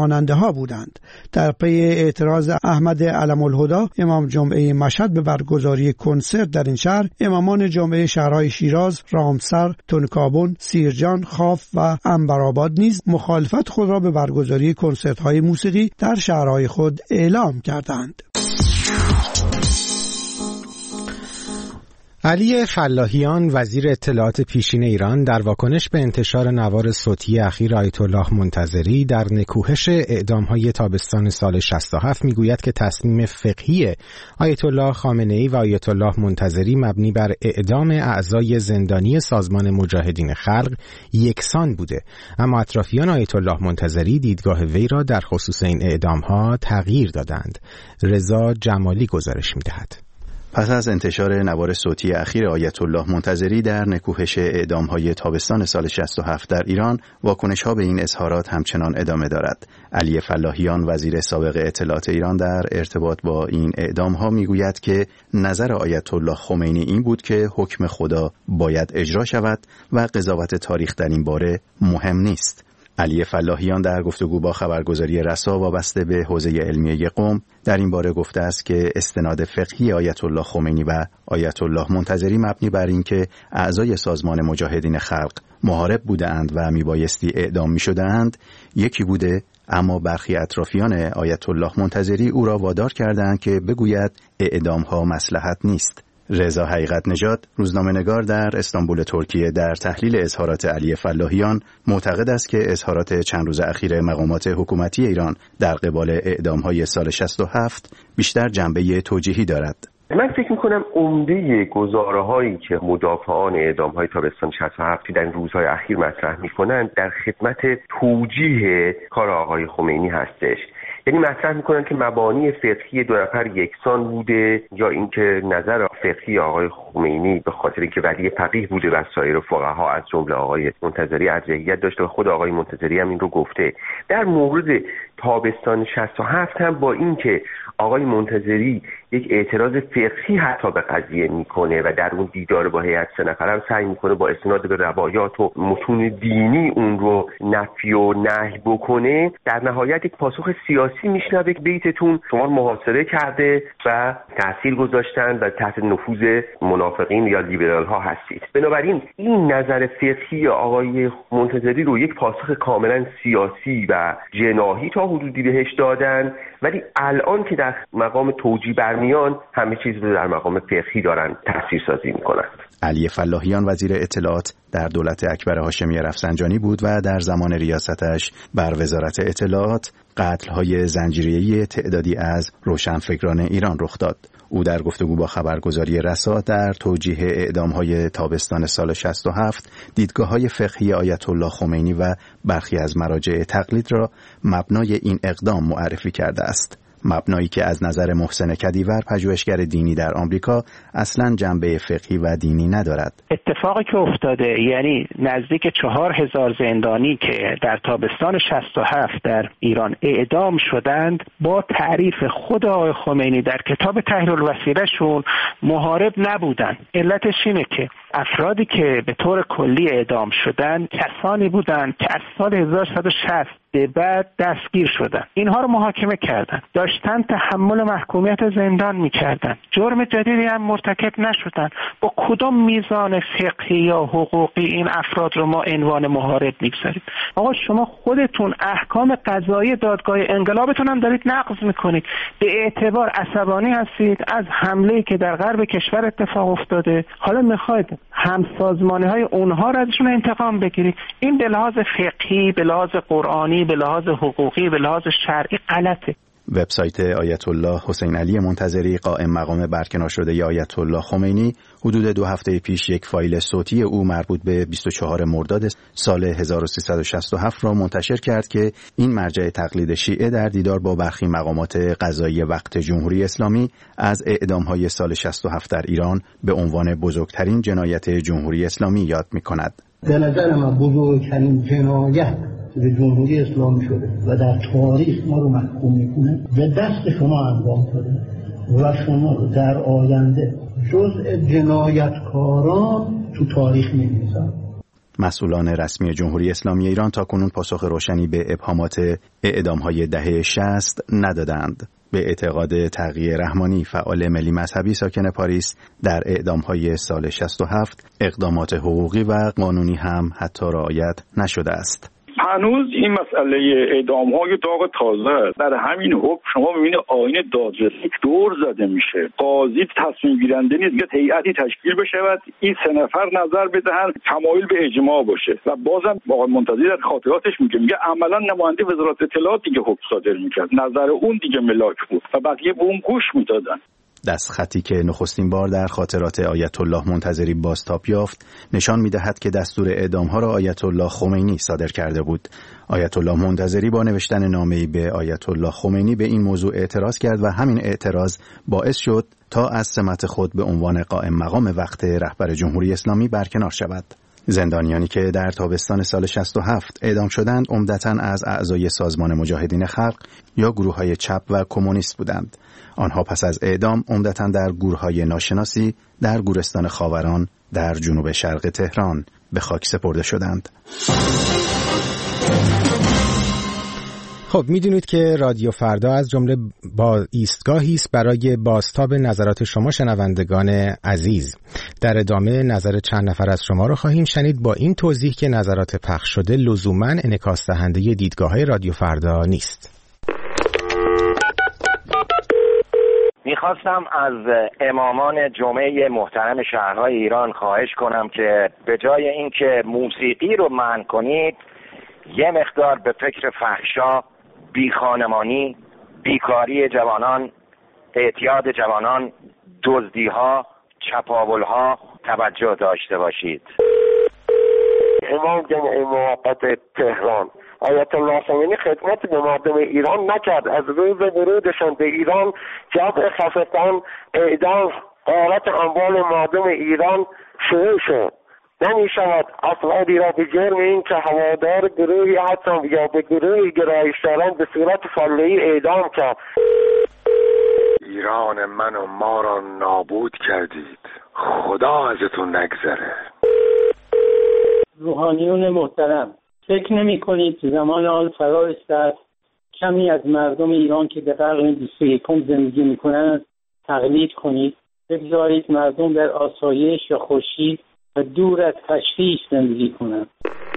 ماننده ها بودند. در پی اعتراض احمد علم الهدا امام جمعه مشهد به برگزاری کنسرت در این شهر، امامان جمعه شهرهای شیراز، رامسر، تنکابن، سیرجان، خاف و عنبرآباد نیز مخالفت خود را به برگزاری کنسرت های موسیقی در شهرهای خود اعلام کردند. علی فلاحیان وزیر اطلاعات پیشین ایران در واکنش به انتشار نوار صوتی اخیر آیت الله منتظری در نکوهش اعدام‌های تابستان سال 67 میگوید که تصمیم فقهی آیت الله خامنه‌ای و آیت الله منتظری مبنی بر اعدام اعضای زندانی سازمان مجاهدین خلق یکسان بوده، اما اطرافیان آیت الله منتظری دیدگاه وی را در خصوص این اعدام‌ها تغییر دادند. رضا جمالی گزارش می‌دهد. پس از انتشار نوار صوتی اخیر آیت الله منتظری در نکوهش اعدام‌های تابستان سال 67 در ایران، واکنش‌ها به این اظهارات همچنان ادامه دارد. علی فلاحیان وزیر سابق اطلاعات ایران در ارتباط با این اعدام‌ها میگوید که نظر آیت الله خمینی این بود که حکم خدا باید اجرا شود و قضاوت تاریخ در این باره مهم نیست. علی فلاحیان در گفتگو با خبرگزاری رسا وابسته به حوزه علمیه قم در این باره گفته است که استناد فقهی آیت الله خمینی و آیت الله منتظری مبنی بر این که اعضای سازمان مجاهدین خلق محارب بودند و میبایستی اعدام میشدند یکی بوده، اما برخی اطرافیان آیت الله منتظری او را وادار کردند که بگوید اعدام‌ها مصلحت نیست. رضا حقیقت نژاد، روزنامه‌نگار در استانبول ترکیه، در تحلیل اظهارات علی فلاحیان معتقد است که اظهارات چند روز اخیر مقامات حکومتی ایران در قبال اعدام‌های سال 67 بیشتر جنبه توجیهی دارد. من فکر میکنم عمده گزاره‌هایی که مدافعان اعدام‌های تابستان 67 در روزهای اخیر مطرح میکنند در خدمت توجیه کار آقای خمینی هستش. یعنی مطرح میکنن که مبانی فقهی دو نفر یکسان بوده، یا اینکه نظر فقهی آقای خمینی به خاطر اینکه ولی فقیه بوده و سایر فقها از جمله آقای منتظری ارجحیت داشته و خود آقای منتظری هم این رو گفته. در مورد تابستان 67 هم با اینکه آقای منتظری یک اعتراض فقهی حتی به قضیه میکنه و در اون دیدار با هیئت 3 نفره هم سعی میکنه با استناد به روایات و متون دینی اون رو نفی و نهی بکنه، در نهایت یک پاسخ سیاسی میشنوه که بیتتون شما محاصره کرده و تاثیر گذاشتن و تحت نفوذ منافقین یا لیبرال ها هستید. بنابراین این نظر فقهی آقای منتظری رو یک پاسخ کاملا سیاسی و جناحی تا حدودی بهش دادن، ولی الان که در مقام توجیه برمیان همه چیز رو در مقام فقهی دارن تاثیرسازی میکنن. علی فلاحیان وزیر اطلاعات در دولت اکبر هاشمی رفسنجانی بود و در زمان ریاستش بر وزارت اطلاعات قتل‌های زنجیره‌ای تعدادی از روشنفکران ایران رخ داد. او در گفتگو با خبرگزاری رسا در توجیه اعدام‌های تابستان سال 67 دیدگاه‌های فقهی آیت الله خمینی و برخی از مراجع تقلید را مبنای این اقدام معرفی کرده است. مبنایی که از نظر محسن کدیور پژوهشگر دینی در آمریکا اصلاً جنبه فقهی و دینی ندارد. اتفاقی که افتاده، یعنی نزدیک 4000 زندانی که در تابستان 67 در ایران اعدام شدند، با تعریف خود آقای خمینی در کتاب تحلیل الوسیله شون محارب نبودند. علتش اینه که افرادی که به طور کلی اعدام شدند کسانی بودند که از سال 1160 به بعد دستگیر شدند. اینها رو محاکمه کردند، داشتن تحمل محکومیت زندان می‌کردند، جرم جدیدی هم مرتکب نشدند. با کدام میزان فقهی یا حقوقی این افراد رو ما عنوان محارب می‌گذاریم؟ آقا شما خودتون احکام قضایی دادگاه انقلابتون هم دارید نقض می‌کنید. به اعتبار عصبانی هستید از حمله‌ای که در غرب کشور اتفاق افتاده، حالا می‌خواید همسازمانی‌های اونها را ازشون انتقام بگیرید. این به لحاظ فقهی، به لحاظ قرآنی، به لحاظ حقوقی، به لحاظ شرعی غلطه. وبسایت آیت الله حسین علی منتظری قائم مقام برکنار شده آیت الله خمینی حدود 2 هفته پیش یک فایل صوتی او مربوط به 24 مرداد سال 1367 را منتشر کرد که این مرجع تقلید شیعه در دیدار با برخی مقامات قضایی وقت جمهوری اسلامی از اعدام‌های سال 67 در ایران به عنوان بزرگترین جنایت جمهوری اسلامی یاد می‌کند. به نظر من بزرگترین جنایت به جمهوری اسلامی شده و در تاریخ ما رو محکوم میکنه به دست شما انجام شده و شما رو در آینده جزء جنایتکاران تو تاریخ می‌نویسن. مسئولان رسمی جمهوری اسلامی ایران تاکنون پاسخ روشنی به ابهامات اعدام‌های دهه 60 ندادند. به اعتقاد تقی رحمانی، فعال ملی مذهبی ساکن پاریس، در اعدام‌های سال 67 اقدامات حقوقی و قانونی هم حتی رعایت نشده است. هنوز این مسئله اعدام‌های داغ تازه است. در همین حکم شما می‌بینید آیین دادرسی دور زده میشه. قاضی تصمیم گیرنده نیست که هیئتی تشکیل بشود، این 3 نفر نظر بدهن، تمایل به اجماع باشه. و بازم آقای منتظری در خاطراتش میگه عملاً نماینده وزارت اطلاعات دیگه حکم صادر می‌کرد. نظر اون دیگه ملاک بود و بقیه به اون گوش می‌دادن. دستخطی که نخستین بار در خاطرات آیت الله منتظری بازتاب یافت نشان می‌دهد که دستور اعدام‌ها را آیت الله خمینی صادر کرده بود. آیت الله منتظری با نوشتن نامه‌ای به آیت الله خمینی به این موضوع اعتراض کرد و همین اعتراض باعث شد تا از سمت خود به عنوان قائم مقام وقت رهبر جمهوری اسلامی برکنار شود. زندانیانی که در تابستان سال 67 اعدام شدند عمدتاً از اعضای سازمان مجاهدین خلق یا گروه‌های چپ و کمونیست بودند. آنها پس از اعدام عمدتاً در گورهای ناشناسی در گورستان خاوران در جنوب شرق تهران به خاک سپرده شدند. خب میدونید که رادیو فردا از جمله با ایستگاهی است برای بازتاب نظرات شما شنوندگان عزیز. در ادامه نظر چند نفر از شما رو خواهیم شنید با این توضیح که نظرات پخش شده لزوماً انعکاس دهنده دیدگاه‌های رادیو فردا نیست. میخواستم از امامان جمعه محترم شهرهای ایران خواهش کنم که به جای اینکه موسیقی رو منع کنید یه مقدار به فکر فحشا، بیخانمانی، بیکاری جوانان، اعتیاد جوانان، دزدی‌ها، چپاول‌ها توجه داشته باشید. امام جمعه موقت تهران آیت الله خمینی خدمت به مردم ایران نکرد. از روز ورودشان به ایران جبر خفتان، اعدام، غارت اموال مردم ایران شروع شد. نمی شود افرادی را به جرم این که هوادار گروهی هستند یا به گروهی گرایش دارند به صورت فاله‌ای اعدام کرد. ایران من و ما را نابود کردید، خدا ازتون نگذره. روحانیون محترم، فکر نمی کنید زمان آن فرا است کمی از مردم ایران که به قرن 21 زندگی می کنند تقلید کنید؟ بگذارید مردم در آسایش و خوشی و دور از تشویش زندگی کنند.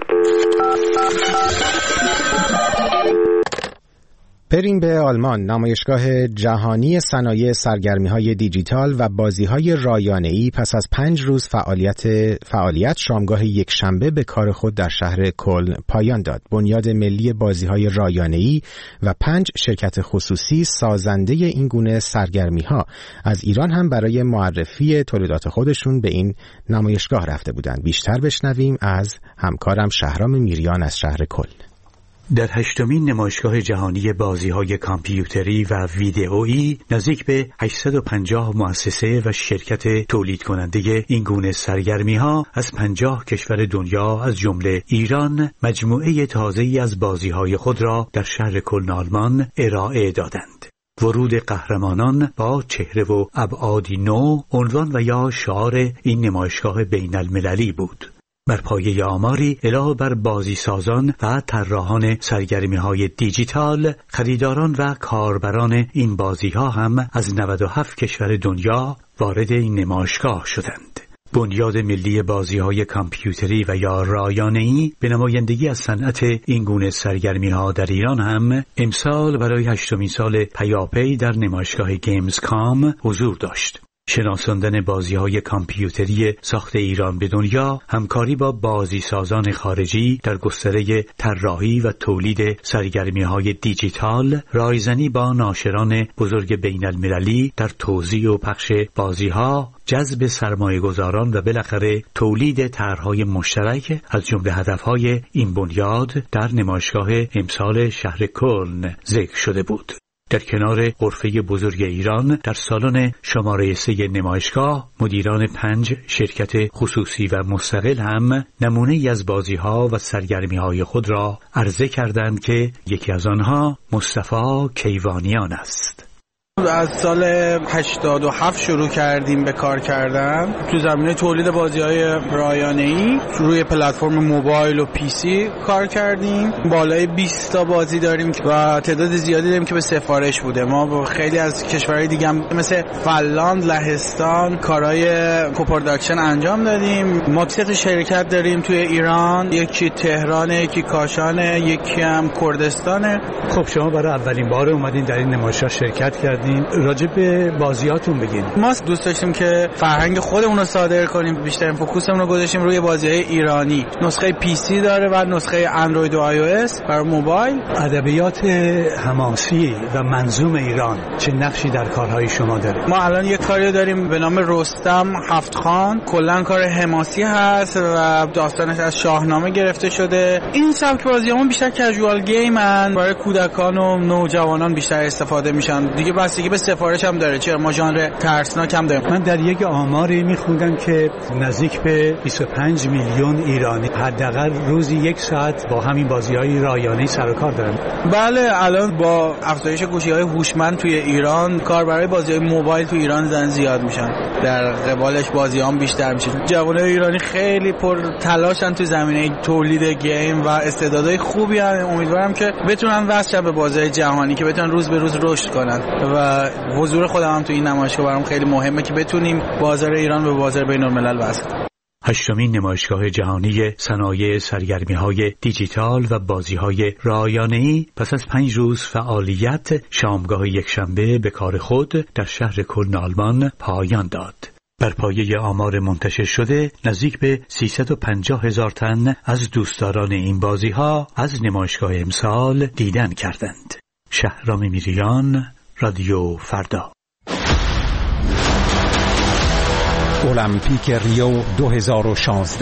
بریم به آلمان. نمایشگاه جهانی صنایع سرگرمی‌های دیجیتال و بازی‌های رایانه‌ای پس از 5 روز فعالیت شامگاه یک شنبه به کار خود در شهر کلن پایان داد. بنیاد ملی بازی‌های رایانه‌ای و 5 شرکت خصوصی سازنده این گونه سرگرمی‌ها از ایران هم برای معرفی تولیدات خودشون به این نمایشگاه رفته بودند. بیشتر بشنویم از همکارم شهرام میریان از شهر کلن. در 8مین نمایشگاه جهانی بازی‌های کامپیوتری و ویدئویی نزدیک به 850 مؤسسه و شرکت تولید کننده این گونه سرگرمی‌ها از 50 کشور دنیا از جمله ایران مجموعه تازه‌ای از بازی‌های خود را در شهر کلن آلمان ارائه دادند. ورود قهرمانان با چهره و ابعادی نو عنوان و یا شعار این نمایشگاه بین‌المللی بود. بر پایه آماری علاوه بر بازیسازان و طراحان سرگرمی‌های دیجیتال، خریداران و کاربران این بازی‌ها هم از 97 کشور دنیا وارد این نمایشگاه شدند. بنیاد ملی بازی‌های کامپیوتری و یا رایانه‌ای به نمایندگی از صنعت این گونه سرگرمی‌ها در ایران هم امسال برای 8مین سال پیاپی در نمایشگاه گیمز کام حضور داشت. شناساندن بازی‌های کامپیوتری ساخت ایران به دنیا، همکاری با بازیسازان خارجی در گستره طراحی و تولید سرگرمی‌های دیجیتال، رایزنی با ناشران بزرگ بین‌المللی در توزیع و پخش بازی‌ها، جذب سرمایه‌گذاران و بالاخره تولید طرح‌های مشترک از جمله هدف‌های این بنیاد در نمایشگاه امسال شهر کلن ذکر شده بود. در کنار غرفه بزرگ ایران در سالن شماره 3 نمایشگاه مدیران 5 شرکت خصوصی و مستقل هم نمونه‌ای از بازی‌ها و سرگرمی‌های خود را عرضه کردند که یکی از آنها مصطفی کیوانیان است. از سال 87 شروع کردیم به کار کردن تو زمینه تولید بازی‌های رایانه‌ای. روی پلتفرم موبایل و پی سی کار کردیم. بالای 20 تا بازی داریم و تعداد زیادی داریم که به سفارش بوده. ما با خیلی از کشورهای دیگه هم مثل فنلاند، لهستان کارهای کوپروداکشن انجام دادیم. ما سه شرکت داریم توی ایران، یکی تهران، یکی کاشان، یکی هم کردستانه. خب شما برای اولین بار اومدین در این نمایشگاه شرکت کردین، راجع به بازیاتون بگین. ما دوست داشتیم که فرهنگ خودمون رو صادر کنیم، بیشتر فوکوسمون رو گذاشتیم روی بازی‌های ایرانی. نسخه پی سی داره و نسخه اندروید و آی او اس برای موبایل. ادبیات حماسی و منظوم ایران چه نقشی در کارهای شما داره؟ ما الان یک کاری داریم به نام رستم هفت خان، کلا کار حماسی هست و داستانش از شاهنامه گرفته شده. این سبک بازیامون بیشتر کژوال گیمن، برای کودکان و نوجوانان بیشتر استفاده میشن. دیگه بستگی به سفارش هم داره، چرا ما ژانر ترسناک هم داریم. من در یک آماری میخوندم که نزدیک به 25 میلیون ایرانی حداقل روزی 1 ساعت با همین بازی‌های رایانه‌ای سر و کار دارن. بله، الان با افزایش گوشی‌های هوشمند توی ایران کار برای بازی‌های موبایل توی ایران زیاد میشن، در قبالش بازیام بیشتر میشه. جوانای ایرانی خیلی پر تلاشن تو زمینه تولید گیم و استعدادهای خوبی هستن. امیدوارم که بتونن وصل به بازار جهانی، که بتونن روز به روز رشد کنن و حضور خودم هم تو این نمایشگاه برام خیلی مهمه که بتونیم بازار ایران به بازار بین‌الملل وصل کنیم. 8مین نمایشگاه جهانی صنایع سرگرمی‌های دیجیتال و بازی‌های رایانه‌ای پس از 5 روز فعالیت شامگاه یکشنبه به کار خود در شهر کلن آلمان پایان داد. بر پایه آمار منتشر شده نزدیک به 350,000 تن از دوستداران این بازی‌ها از نمایشگاه امسال دیدن کردند. شهرام میریان، رادیو فردا. المپیک ریو 2016.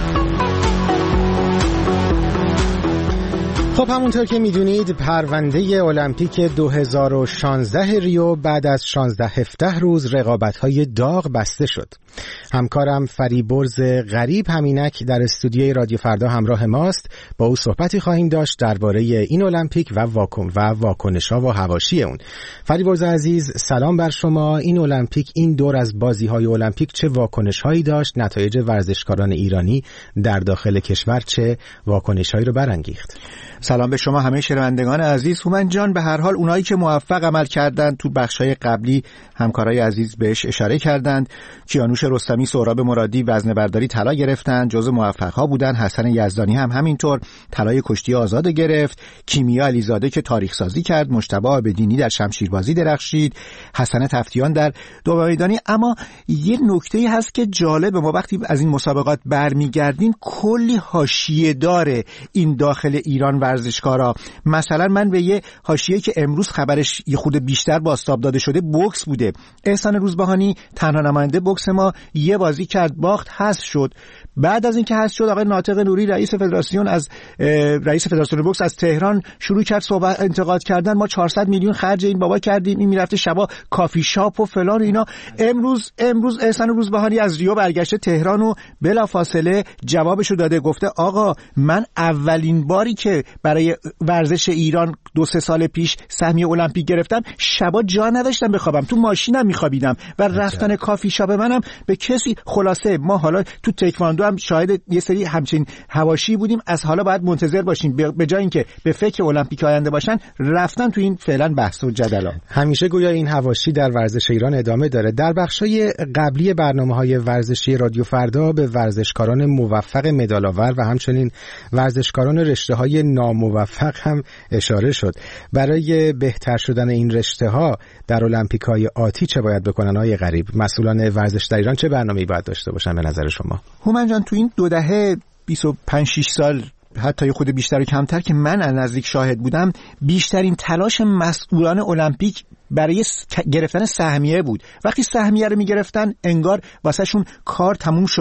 خب همونطور که میدونید پرونده المپیک 2016 ریو بعد از 16-17 روز رقابت‌های داغ بسته شد. همکارم فریبرز غریب همینک در استودیوی رادیو فردا همراه ماست. با او صحبتی خواهیم داشت درباره این المپیک و واکنش‌ها و حواشی اون. فریبرز عزیز، سلام بر شما. این المپیک، این دور از بازی‌های المپیک چه واکنش‌هایی داشت؟ نتایج ورزشکاران ایرانی در داخل کشور چه واکنش‌هایی رو برانگیخت؟ سلام به شما همه شنوندگان عزیز. هومن جان، به هر حال اونایی که موفق عمل کردند تو بخشای قبلی همکارای عزیز بهش اشاره کردند. کیانوش رستمی، سهراب مرادی وزنه برداری طلا گرفتند، جزو موفق‌ها بودن. حسن یزدانی هم همینطور طلای کشتی آزاد گرفت. کیمیا علیزاده که تاریخ سازی کرد، مجتبی عابدینی در شمشیربازی درخشید، حسن تفتیان در دومیدانی. اما یه نکته‌ای هست که جالبه، ما وقتی از این مسابقات برمیگردیم کلی حاشیه داره این داخل ایران ورزشکارا. مثلا من به یه حاشیه که امروز خبرش یه خود بیشتر بازتاب داده شده بوکس بوده. احسان روزبهانی تنها نماینده بوکس ما یه بازی کرد، باخت، حذف شد. بعد از اینکه حذف شد آقای ناطق نوری رئیس فدراسیون بوکس از تهران شروع کرد صحبت انتقاد کردن. ما 400 میلیون خرج این بابا کردیم، این میرفته شبا کافی شاپ و فلان اینا. امروز احسان روزبهانی از ریو برگشته تهران و بلافاصله جوابشو داده، گفته آقا من اولین باری که برای ورزش ایران 2-3 سال پیش سهمیه المپیک گرفتم شبا جا نداشتم بخوابم، تو ماشینم میخوابیدم و رفتن کافی شاپ منم به کسی. خلاصه ما حالا تو تکواندو هم شاهد یه سری همچین حواشی بودیم. از حالا باید منتظر باشیم، به جای اینکه به فکر المپیک آینده باشن رفتن تو این فعلا بحث و جدلا. همیشه گویا این حواشی در ورزش ایران ادامه داره. در بخشای قبلی برنامه‌های ورزشی رادیو فردا به ورزشکاران موفق مدال‌آور و همچنین ورزشکاران رشته‌های ناموفق هم اشاره شد. برای بهتر شدن این رشته‌ها در المپیک‌های آتی چه باید بکنن آقای غریب؟ مسئولان ورزش در ایران چه برنامه‌ای باید داشته باشن به نظر شما؟ هومن جان، تو این 2 دهه 25-6 سال حتی خود بیشتر و کمتر که من از نزدیک شاهد بودم، بیشترین تلاش مسئولان المپیک برای گرفتن سهمیه بود. وقتی سهمیه رو میگرفتن انگار واسهشون کار تموم شده،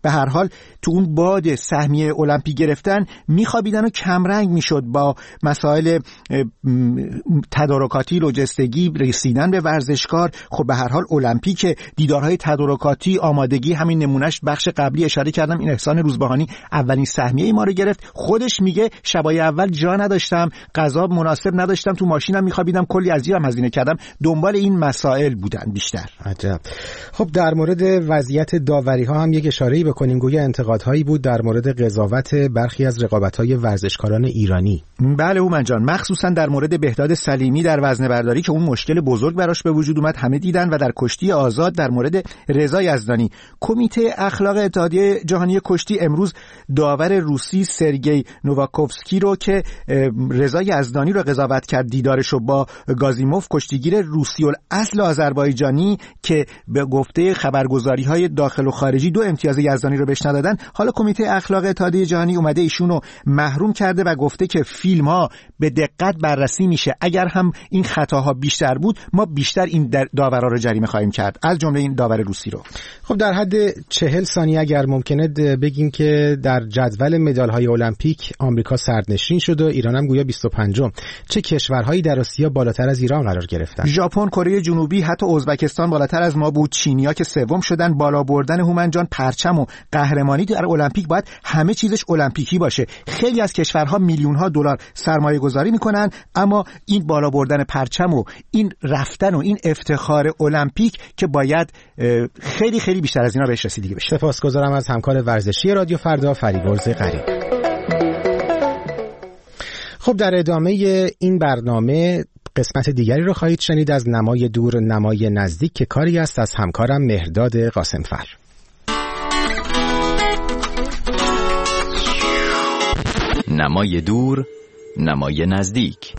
به هر حال تو اون باد سهمیه المپیک گرفتن میخوابیدن و کمرنگ میشد با مسائل تدارکاتی، لوجستیکی، رسیدن به ورزشکار. خب به هر حال المپیک، دیدارهای تدارکاتی، آمادگی، همین نمونهش بخش قبلی اشاره کردم، این احسان روزبهانی اولین سهمیه ما رو گرفت. خودش میگه شبای اول جا نداشتم، غذا مناسب نداشتم، تو ماشینم میخوابیدم، کلی ازیرم هزینه کردم. دنبال این مسائل بودن بیشتر. عجب. خب در مورد وضعیت داوری ها هم یک اشاره‌ای بکنیم. گویا انتقادهایی بود در مورد قضاوت برخی از رقابت‌های ورزشکاران ایرانی. بله هومن جان، مخصوصا در مورد بهداد سلیمی در وزنه‌برداری که اون مشکل بزرگ براش به وجود اومد همه دیدن، و در کشتی آزاد در مورد رضا یزدانی. کمیته اخلاق اتحادیه جهانی کشتی امروز داور روسی سرگئی نوواکوفسکی رو که رضا یزدانی رو قضاوت کرد، دیدارشو با گازیموف کشتیگیر روسی الاصل آذربایجانی که به گفته خبرگزاری‌های داخل و خارجی 2 امتیاز یزدانی رو بهش ندادن، حالا کمیته اخلاق اتحادیه جهانی اومده ایشونو محروم کرده و گفته که فیلم‌ها به دقت بررسی میشه، اگر هم این خطاها بیشتر بود ما بیشتر این داورا رو جریمه خواهیم کرد، از جمله این داور روسی رو. خب در حد 40 ثانیه اگر ممکنه بگیم که در جدول مدال‌های المپیک آمریکا صدرنشین شد و ایران هم گویا 25م. چه کشورهایی در آسیا بالاتر از ایران قرار گرفتن؟ ژاپن، کره جنوبی، حتی ازبکستان بالاتر از ما بود. چینیا که سوم شدن. بالا بردن هومن جان پرچم و قهرمانی در المپیک باید همه چیزش المپیکی باشه. خیلی از کشورها میلیون‌ها دلار سرمایه گذاری میکنن، اما این بالا بردن پرچم و این رفتن و این افتخار المپیک که باید خیلی خیلی بیشتر از اینا بهش رسیدگی بشه. سپاسگزارم از همکار ورزشی رادیو فردا فریبرز غریب. خب در ادامه این برنامه قسمت دیگری رو خواهید شنید از نمای دور نمای نزدیک که کاری است از همکارم مهرداد قاسمفر. نمای دور نمای نزدیک.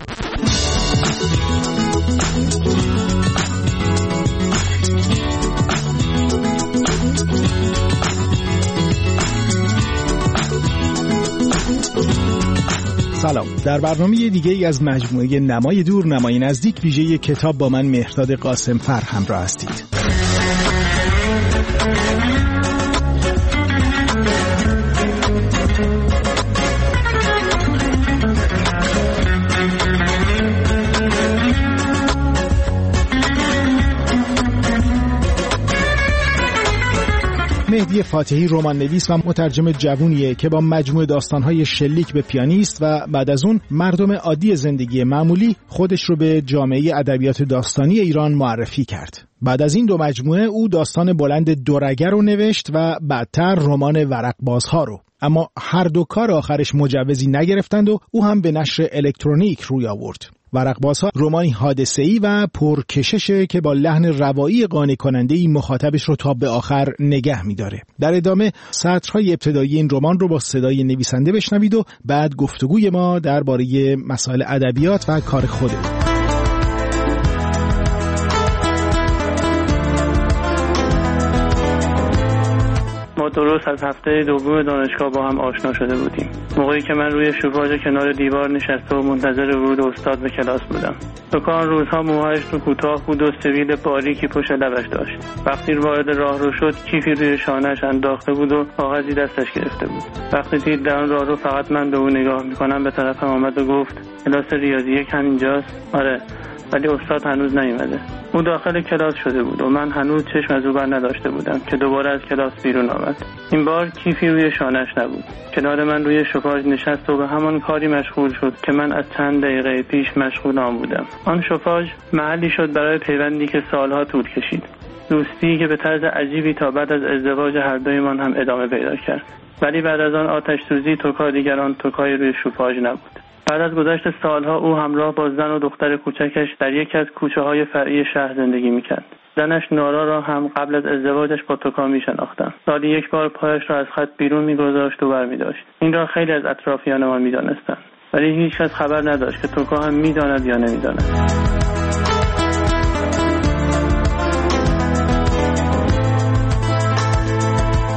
سلام. در برنامه دیگه ای از مجموعه نمای دور نمای نزدیک ویژه کتاب با من مهرداد قاسمفر همراه هستید. مهدی فاتحی رمان نویس و مترجم جوونیه که با مجموعه داستان‌های شلیک به پیانیست و بعد از اون مردم عادی زندگی معمولی خودش رو به جامعه ادبیات داستانی ایران معرفی کرد. بعد از این 2 مجموعه او داستان بلند دورگر رو نوشت و بعدتر رمان ورقبازها رو. اما هر 2 کار آخرش مجوزی نگرفتند و او هم به نشر الکترونیک روی آورد. ورقبازها رمانی حادثه‌ای و پرکششه که با لحن روایی قانع کننده‌ای مخاطبش رو تا به آخر نگه می‌داره. در ادامه سطرهای ابتدایی این رمان رو با صدای نویسنده بشنوید و بعد گفتگوی ما درباره مسائل ادبیات و کار خودمون. ما درست از هفته دوم دانشگاه با هم آشنا شده بودیم. موقعی که من روی شوفاژ کنار دیوار نشسته و منتظر ورود استاد به کلاس بودم. دکان روزها موهایش رو کوتاه بود و سویل باریکی پشت لبش داشت. وقتی وارد راهرو شد کیفی روی شانه‌اش انداخته بود و کاغذی دستش گرفته بود. وقتی دید در آن راهرو فقط من به او نگاه می‌کنم به طرفم آمد و گفت کلاس ریاضی 1 همینجاست؟ آره، ولی استاد هنوز نیومده. او داخل کلاس شده بود و من هنوز چشم از او بر نداشته بودم که دوباره از کلاس بیرون آمد. این بار کیفی روی شانه‌اش نبود. کنار من روی شوفاژ نشست و به همان کاری مشغول شد که من از چند دقیقه پیش مشغول آن بودم. آن شوفاژ محلی شد برای پیوندی که سالها طول کشید. دوستی که به طرز عجیبی تا بعد از ازدواج هر دویمان هم ادامه پیدا کرد. ولی بعد از آن آتش سوزی توکا دیگر آن توکای روی شوفاژ نبود. بعد از گذشت سالها او همراه با زن و دختر کوچکش در یکی از کوچه‌های فرعی شهر زندگی می‌کرد. زنش نورا را هم قبل از ازدواجش با توکا می‌شناختم. سالی 1 بار پایش را از خط بیرون می‌گذاشت و برمی‌داشت. این را خیلی از اطرافیانمان می‌دانستند. ولی هیچ کس خبر نداشت که توکا هم می‌داند یا نمی‌داند. خب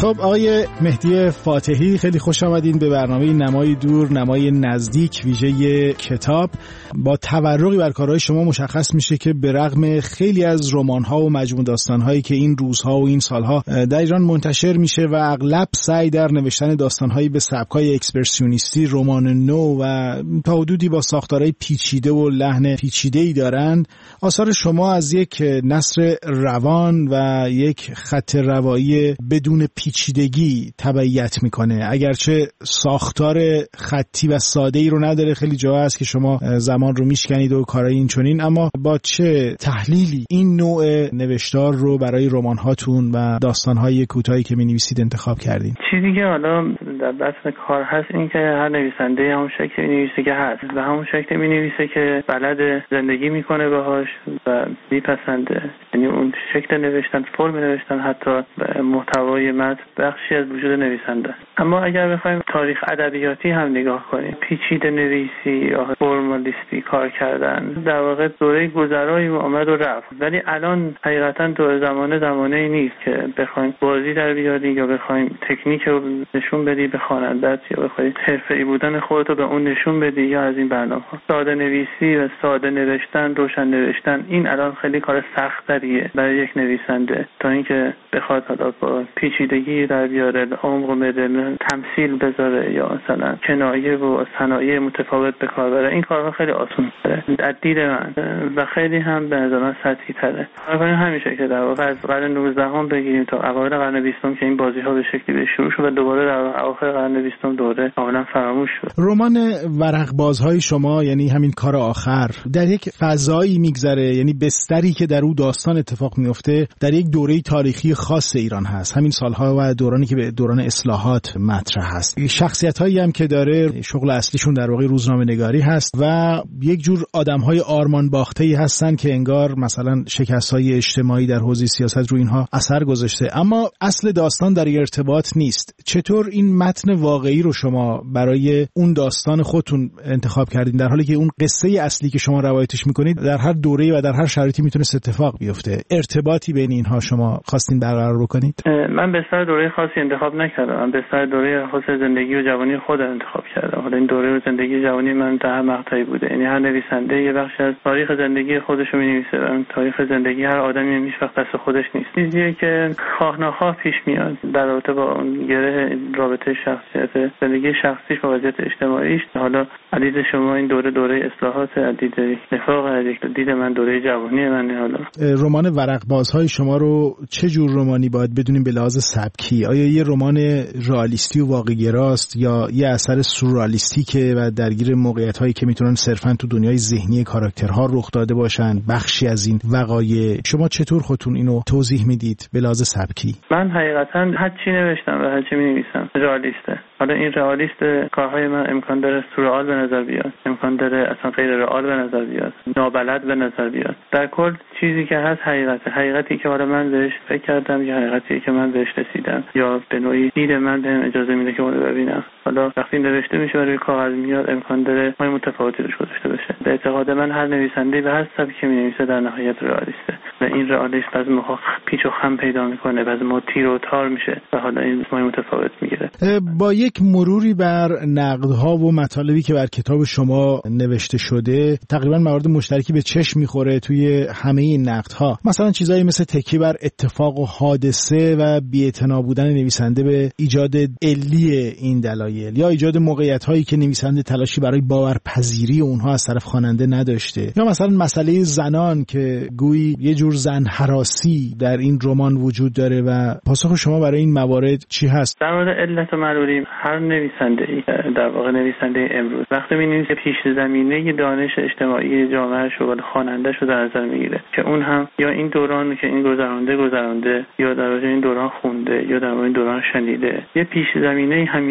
خب آقای مهدی فاتحی، خیلی خوش آمدین به برنامه نمای دور نمای نزدیک ویژه کتاب. با تورقی بر کارهای شما مشخص میشه که به رغم خیلی از رمان‌ها و مجموع داستان‌هایی که این روزها و این سالها در ایران منتشر میشه و اغلب سعی در نوشتن داستان‌هایی به سبکای اکسپرسیونیستی، رمان نو و تا حدودی با ساختارهای پیچیده و لحن پیچیده‌ای دارند، آثار شما از یک نثر روان و یک خط روایی بدون پیچیدگی تبعیت میکنه. اگرچه ساختار خطی و ساده‌ای رو نداره، خیلی جا هست که شما زمان رو میشکنید و کارهای این چنین، اما با چه تحلیلی این نوع نوشتار رو برای رمان‌هاتون و داستان‌های کوتاهی که می‌نویسید انتخاب کردین؟ چیزی که حالا در بطن کار هست این که هر نویسنده همون شکل می‌نویسه که هست و همون شکل می‌نویسه که بلد زندگی میکنه باهاش و میپسنده. یعنی اون شکل نوشتن، فرم نوشتن، حتی محتوای متن بخشی از وجود نویسنده. اما اگر بخوایم تاریخ ادبیاتی هم نگاه کنیم، پیچیده نویسی یا فرمالیستی کار کردن در واقع دوره گذرایی آمد و رفت، ولی الان حقیقتا دوره زمانه نیست که بخوایم بازی در بیاری یا بخوایم تکنیک رو نشون بدی به خواننده‌ات یا بخوای حرفه‌ای بودن خودت رو به اون نشون بدی یا از این برنامه‌ها. ساده نویسی و ساده نوشتن، روشن نوشتن، این الان خیلی کار سخت‌تریه برای یک نویسنده تا اینکه بخواد حالا با پیچیدگی در بیاره، عمق بده، تمثیل بذاره یا مثلا کنایه و صنایع متفاوت به کار بره. این کارها خیلی آسان‌تره از دید من و خیلی هم به نظر من سطحی‌تره. حالا همیشه که در واقع از قرن 19 هم بگیریم تا اوایل قرن 20 که این بازی‌ها به شکلی به شروع شد و دوباره در اواخر قرن 20 دوره کاملا فراموش شد. رمان ورقبازهای شما، یعنی همین کار آخر، در یک فضایی میگذره، یعنی بستری که در اون داستان اتفاق میفته در یک دوره تاریخی خاص ایران هست، همین سالها و دورانی که به دوران اصلاحات مطرح هست. شخصیت‌هایی هم که داره شغل اصلیشون در واقع روزنامه‌نگاری هست و یک جور آدم‌های آرمان باخته‌ای هستن که انگار مثلا شکست‌های اجتماعی در حوزه سیاست رو اینها اثر گذاشته، اما اصل داستان در ارتباط نیست. چطور این متن واقعی رو شما برای اون داستان خودتون انتخاب کردین، در حالی که اون قصه اصلی که شما روایتش می‌کنید در هر دوره‌ای و در هر شرایطی میتونه اتفاق بیفته؟ ارتباطی بین اینها شما خواستین برقرار بکنید؟ من به سر دوره خاصی انتخاب نکردم، من به سر دوره خاص زندگی و جوانی خودم انتخاب کردم. حالا این دوره زندگی جوانی من در هر مقطعی بوده، یعنی هر نویسنده یه بخش از تاریخ زندگی خودش رو می‌نویسه و تاریخ زندگی هر آدمی هیچ وقت دست خودش نیست. چیزیه که خواه ناخواه پیش میاد در رابطه با اون گره رابطه شخصیت زندگی شخصیش با وضعیت اجتماعیش. حالا عدید شما این دوره اصلاحات، عدید نفاق، عدید من دوره جوانی من. حالا رمان ورقبازهای شما رو چه جور رمانی باید بدونیم به لحاظ سبکی؟ آیا یه رمان رئالیستی و واقع‌گراست یا یه اثر سورئالیستیکه و درگیر موقعیت‌هایی که میتونن صرفاً تو دنیای ذهنی کاراکترها رخ داده باشن، بخشی از این وقایع؟ شما چطور خودتون اینو توضیح میدید به لحاظ سبکی؟ من حقیقتاً هر چی نوشتم و هر چی می‌نویسم رئالیسته. حالا این رئالیست کارهای من امکان داره سورئال به نظر بیاد، امکان داره اصلا غیر رئال به نظر بیاد، نابلد به نظر بیاد. در کل چیزی که هست حقیقتی که حالا من بهش فکر کردم یا حقیقتی که من بهش رسیدم یا به نوعی دید من بهم اجازه میده که اونو ببینم. حالا وقتی نوشته میشه و روی کاغذ میاد امکان داره ما متفاوتی روش گذاشته بشه. به اعتقاد من هر نویسنده به هر سبکی مینویسه در نهایت رئالیسته و این رئالیست از ما پیچ و خم پیدا میکنه و از ما تیر و تار میشه و حالا این ما متفاوت میگیره. با یک مروری بر نقدها و مطالبی که بر کتاب شما نوشته شده، تقریبا موارد مشترکی به چشم میخوره توی همه این نقدها. مثلا چیزایی مثل تکیه بر اتفاق و حادثه و بی‌اعتنا بودن نویسنده به ایجاد علی این دلایل، یا ایجاد موقعیت‌هایی که نویسنده تلاشی برای باورپذیری اونها از طرف خواننده نداشته، یا مثلا مسئله زنان که گویی یه جور زن هراسی در این رمان وجود داره و پاسخ شما برای این موارد چی هست؟ در مورد علت و معلولی هر نویسنده‌ای، در واقع نویسنده امروز، وقتی می‌نویسه پیش زمینه دانش اجتماعی جامعه‌اش و خواننده‌اش رو در نظر میگیره که اون هم یا این دوران که این گذرانده یا در واقع این دوران خونده یا در واقع این دوران شنیده، یه پیش زمینه همیشه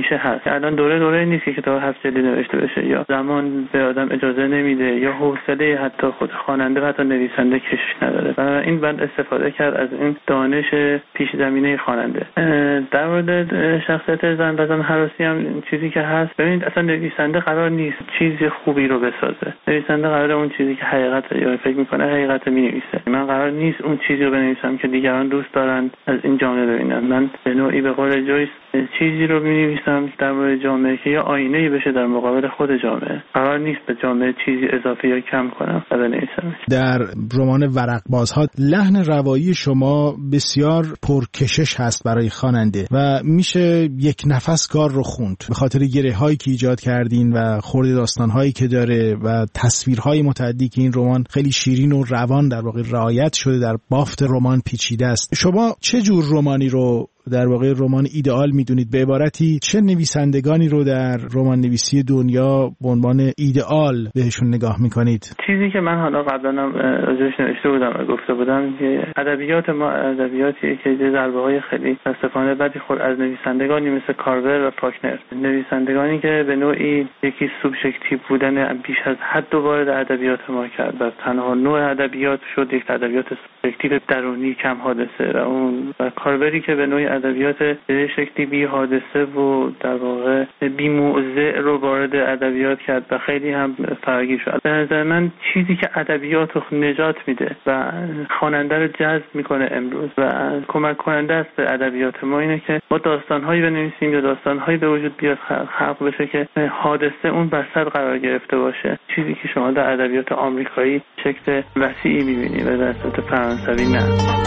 همیشه هست. الان دوره نیست که کتاب 7 جلدی نوشته بشه، یا زمان به آدم اجازه نمیده، یا حوصله حتی خود خواننده و حتی نویسنده کشش نداره. و این بند استفاده کرد از این دانش پیش زمینه خواننده. در مورد شخصیت زن هراسی هم چیزی که هست، ببینید اصلا نویسنده قرار نیست چیز خوبی رو بسازه. نویسنده قراره اون چیزی که حقیقت یا فکر میکنه حقیقت مینویسه. من قرار نیست اون چیزی رو بنویسم که دیگران دوست دارن از این جامعه ببینن. من به نوعی به قول جویس چیزی رو مینویسم در مورد جامعه که یا آینه‌ای بشه در مقابل خود جامعه. قرار نیست به جامعه چیزی اضافه یا کم کنم و بنویسم. در رمان ورق بازها لحن روایی شما بسیار پرکشش هست برای خواننده و میشه یک نفس کار رو خوند به خاطر گره‌هایی که ایجاد کردین و خورد داستان‌هایی که داره و تصویرهای متعددی که این رمان خیلی شیرین و روان در واقع رعایت شده، در بافت رمان پیچیده است. شما چه جور رمانی رو در واقع رمان ایدئال میدونید؟ به عبارتی چه نویسندگانی رو در رمان نویسی دنیا به عنوان ایدئال بهشون نگاه میکنید؟ چیزی که من حالا قبلا هم راجعش نوشته بودم و گفته بودم که ادبیات ما ادبیاتیه که ضربه‌های خیلی متاسفانه بدی خورد از نویسندگانی مثل کارور و فاکنر، نویسندگانی که به نوعی یکی سوبژکتیو بودن بیش از حد وارد ادبیات ما کرد و تنها نوع ادبیات شد یک ادبیات سوبژکتیو درونی کم حادثه و کاربری که به نوعی ادبیات به شکلی بی حادثه و در واقع بی موضع رو وارد ادبیات کرد و خیلی هم فراگیر شد. به نظر من چیزی که ادبیات رو نجات میده و خواننده رو جذب میکنه امروز و کمک کننده است به ادبیات ما اینه که ما داستان‌هایی بنویسیم یا داستان‌هایی به وجود بیاد خلق بشه که حادثه اون بسط قرار گرفته باشه، چیزی که شما در ادبیات آمریکایی شکل وسیعی می‌بینید و در ادبیات فرانسوی نه.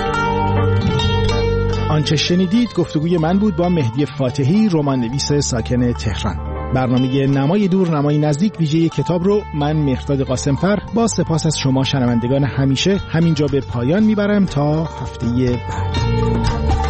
آنچه شنیدید گفتگوی من بود با مهدی فاتحی، رمان‌نویس ساکن تهران. برنامه نمای دور نمای نزدیک ویژه کتاب رو من مهرداد قاسمفر با سپاس از شما شنوندگان همیشه همینجا به پایان میبرم تا هفته بعد.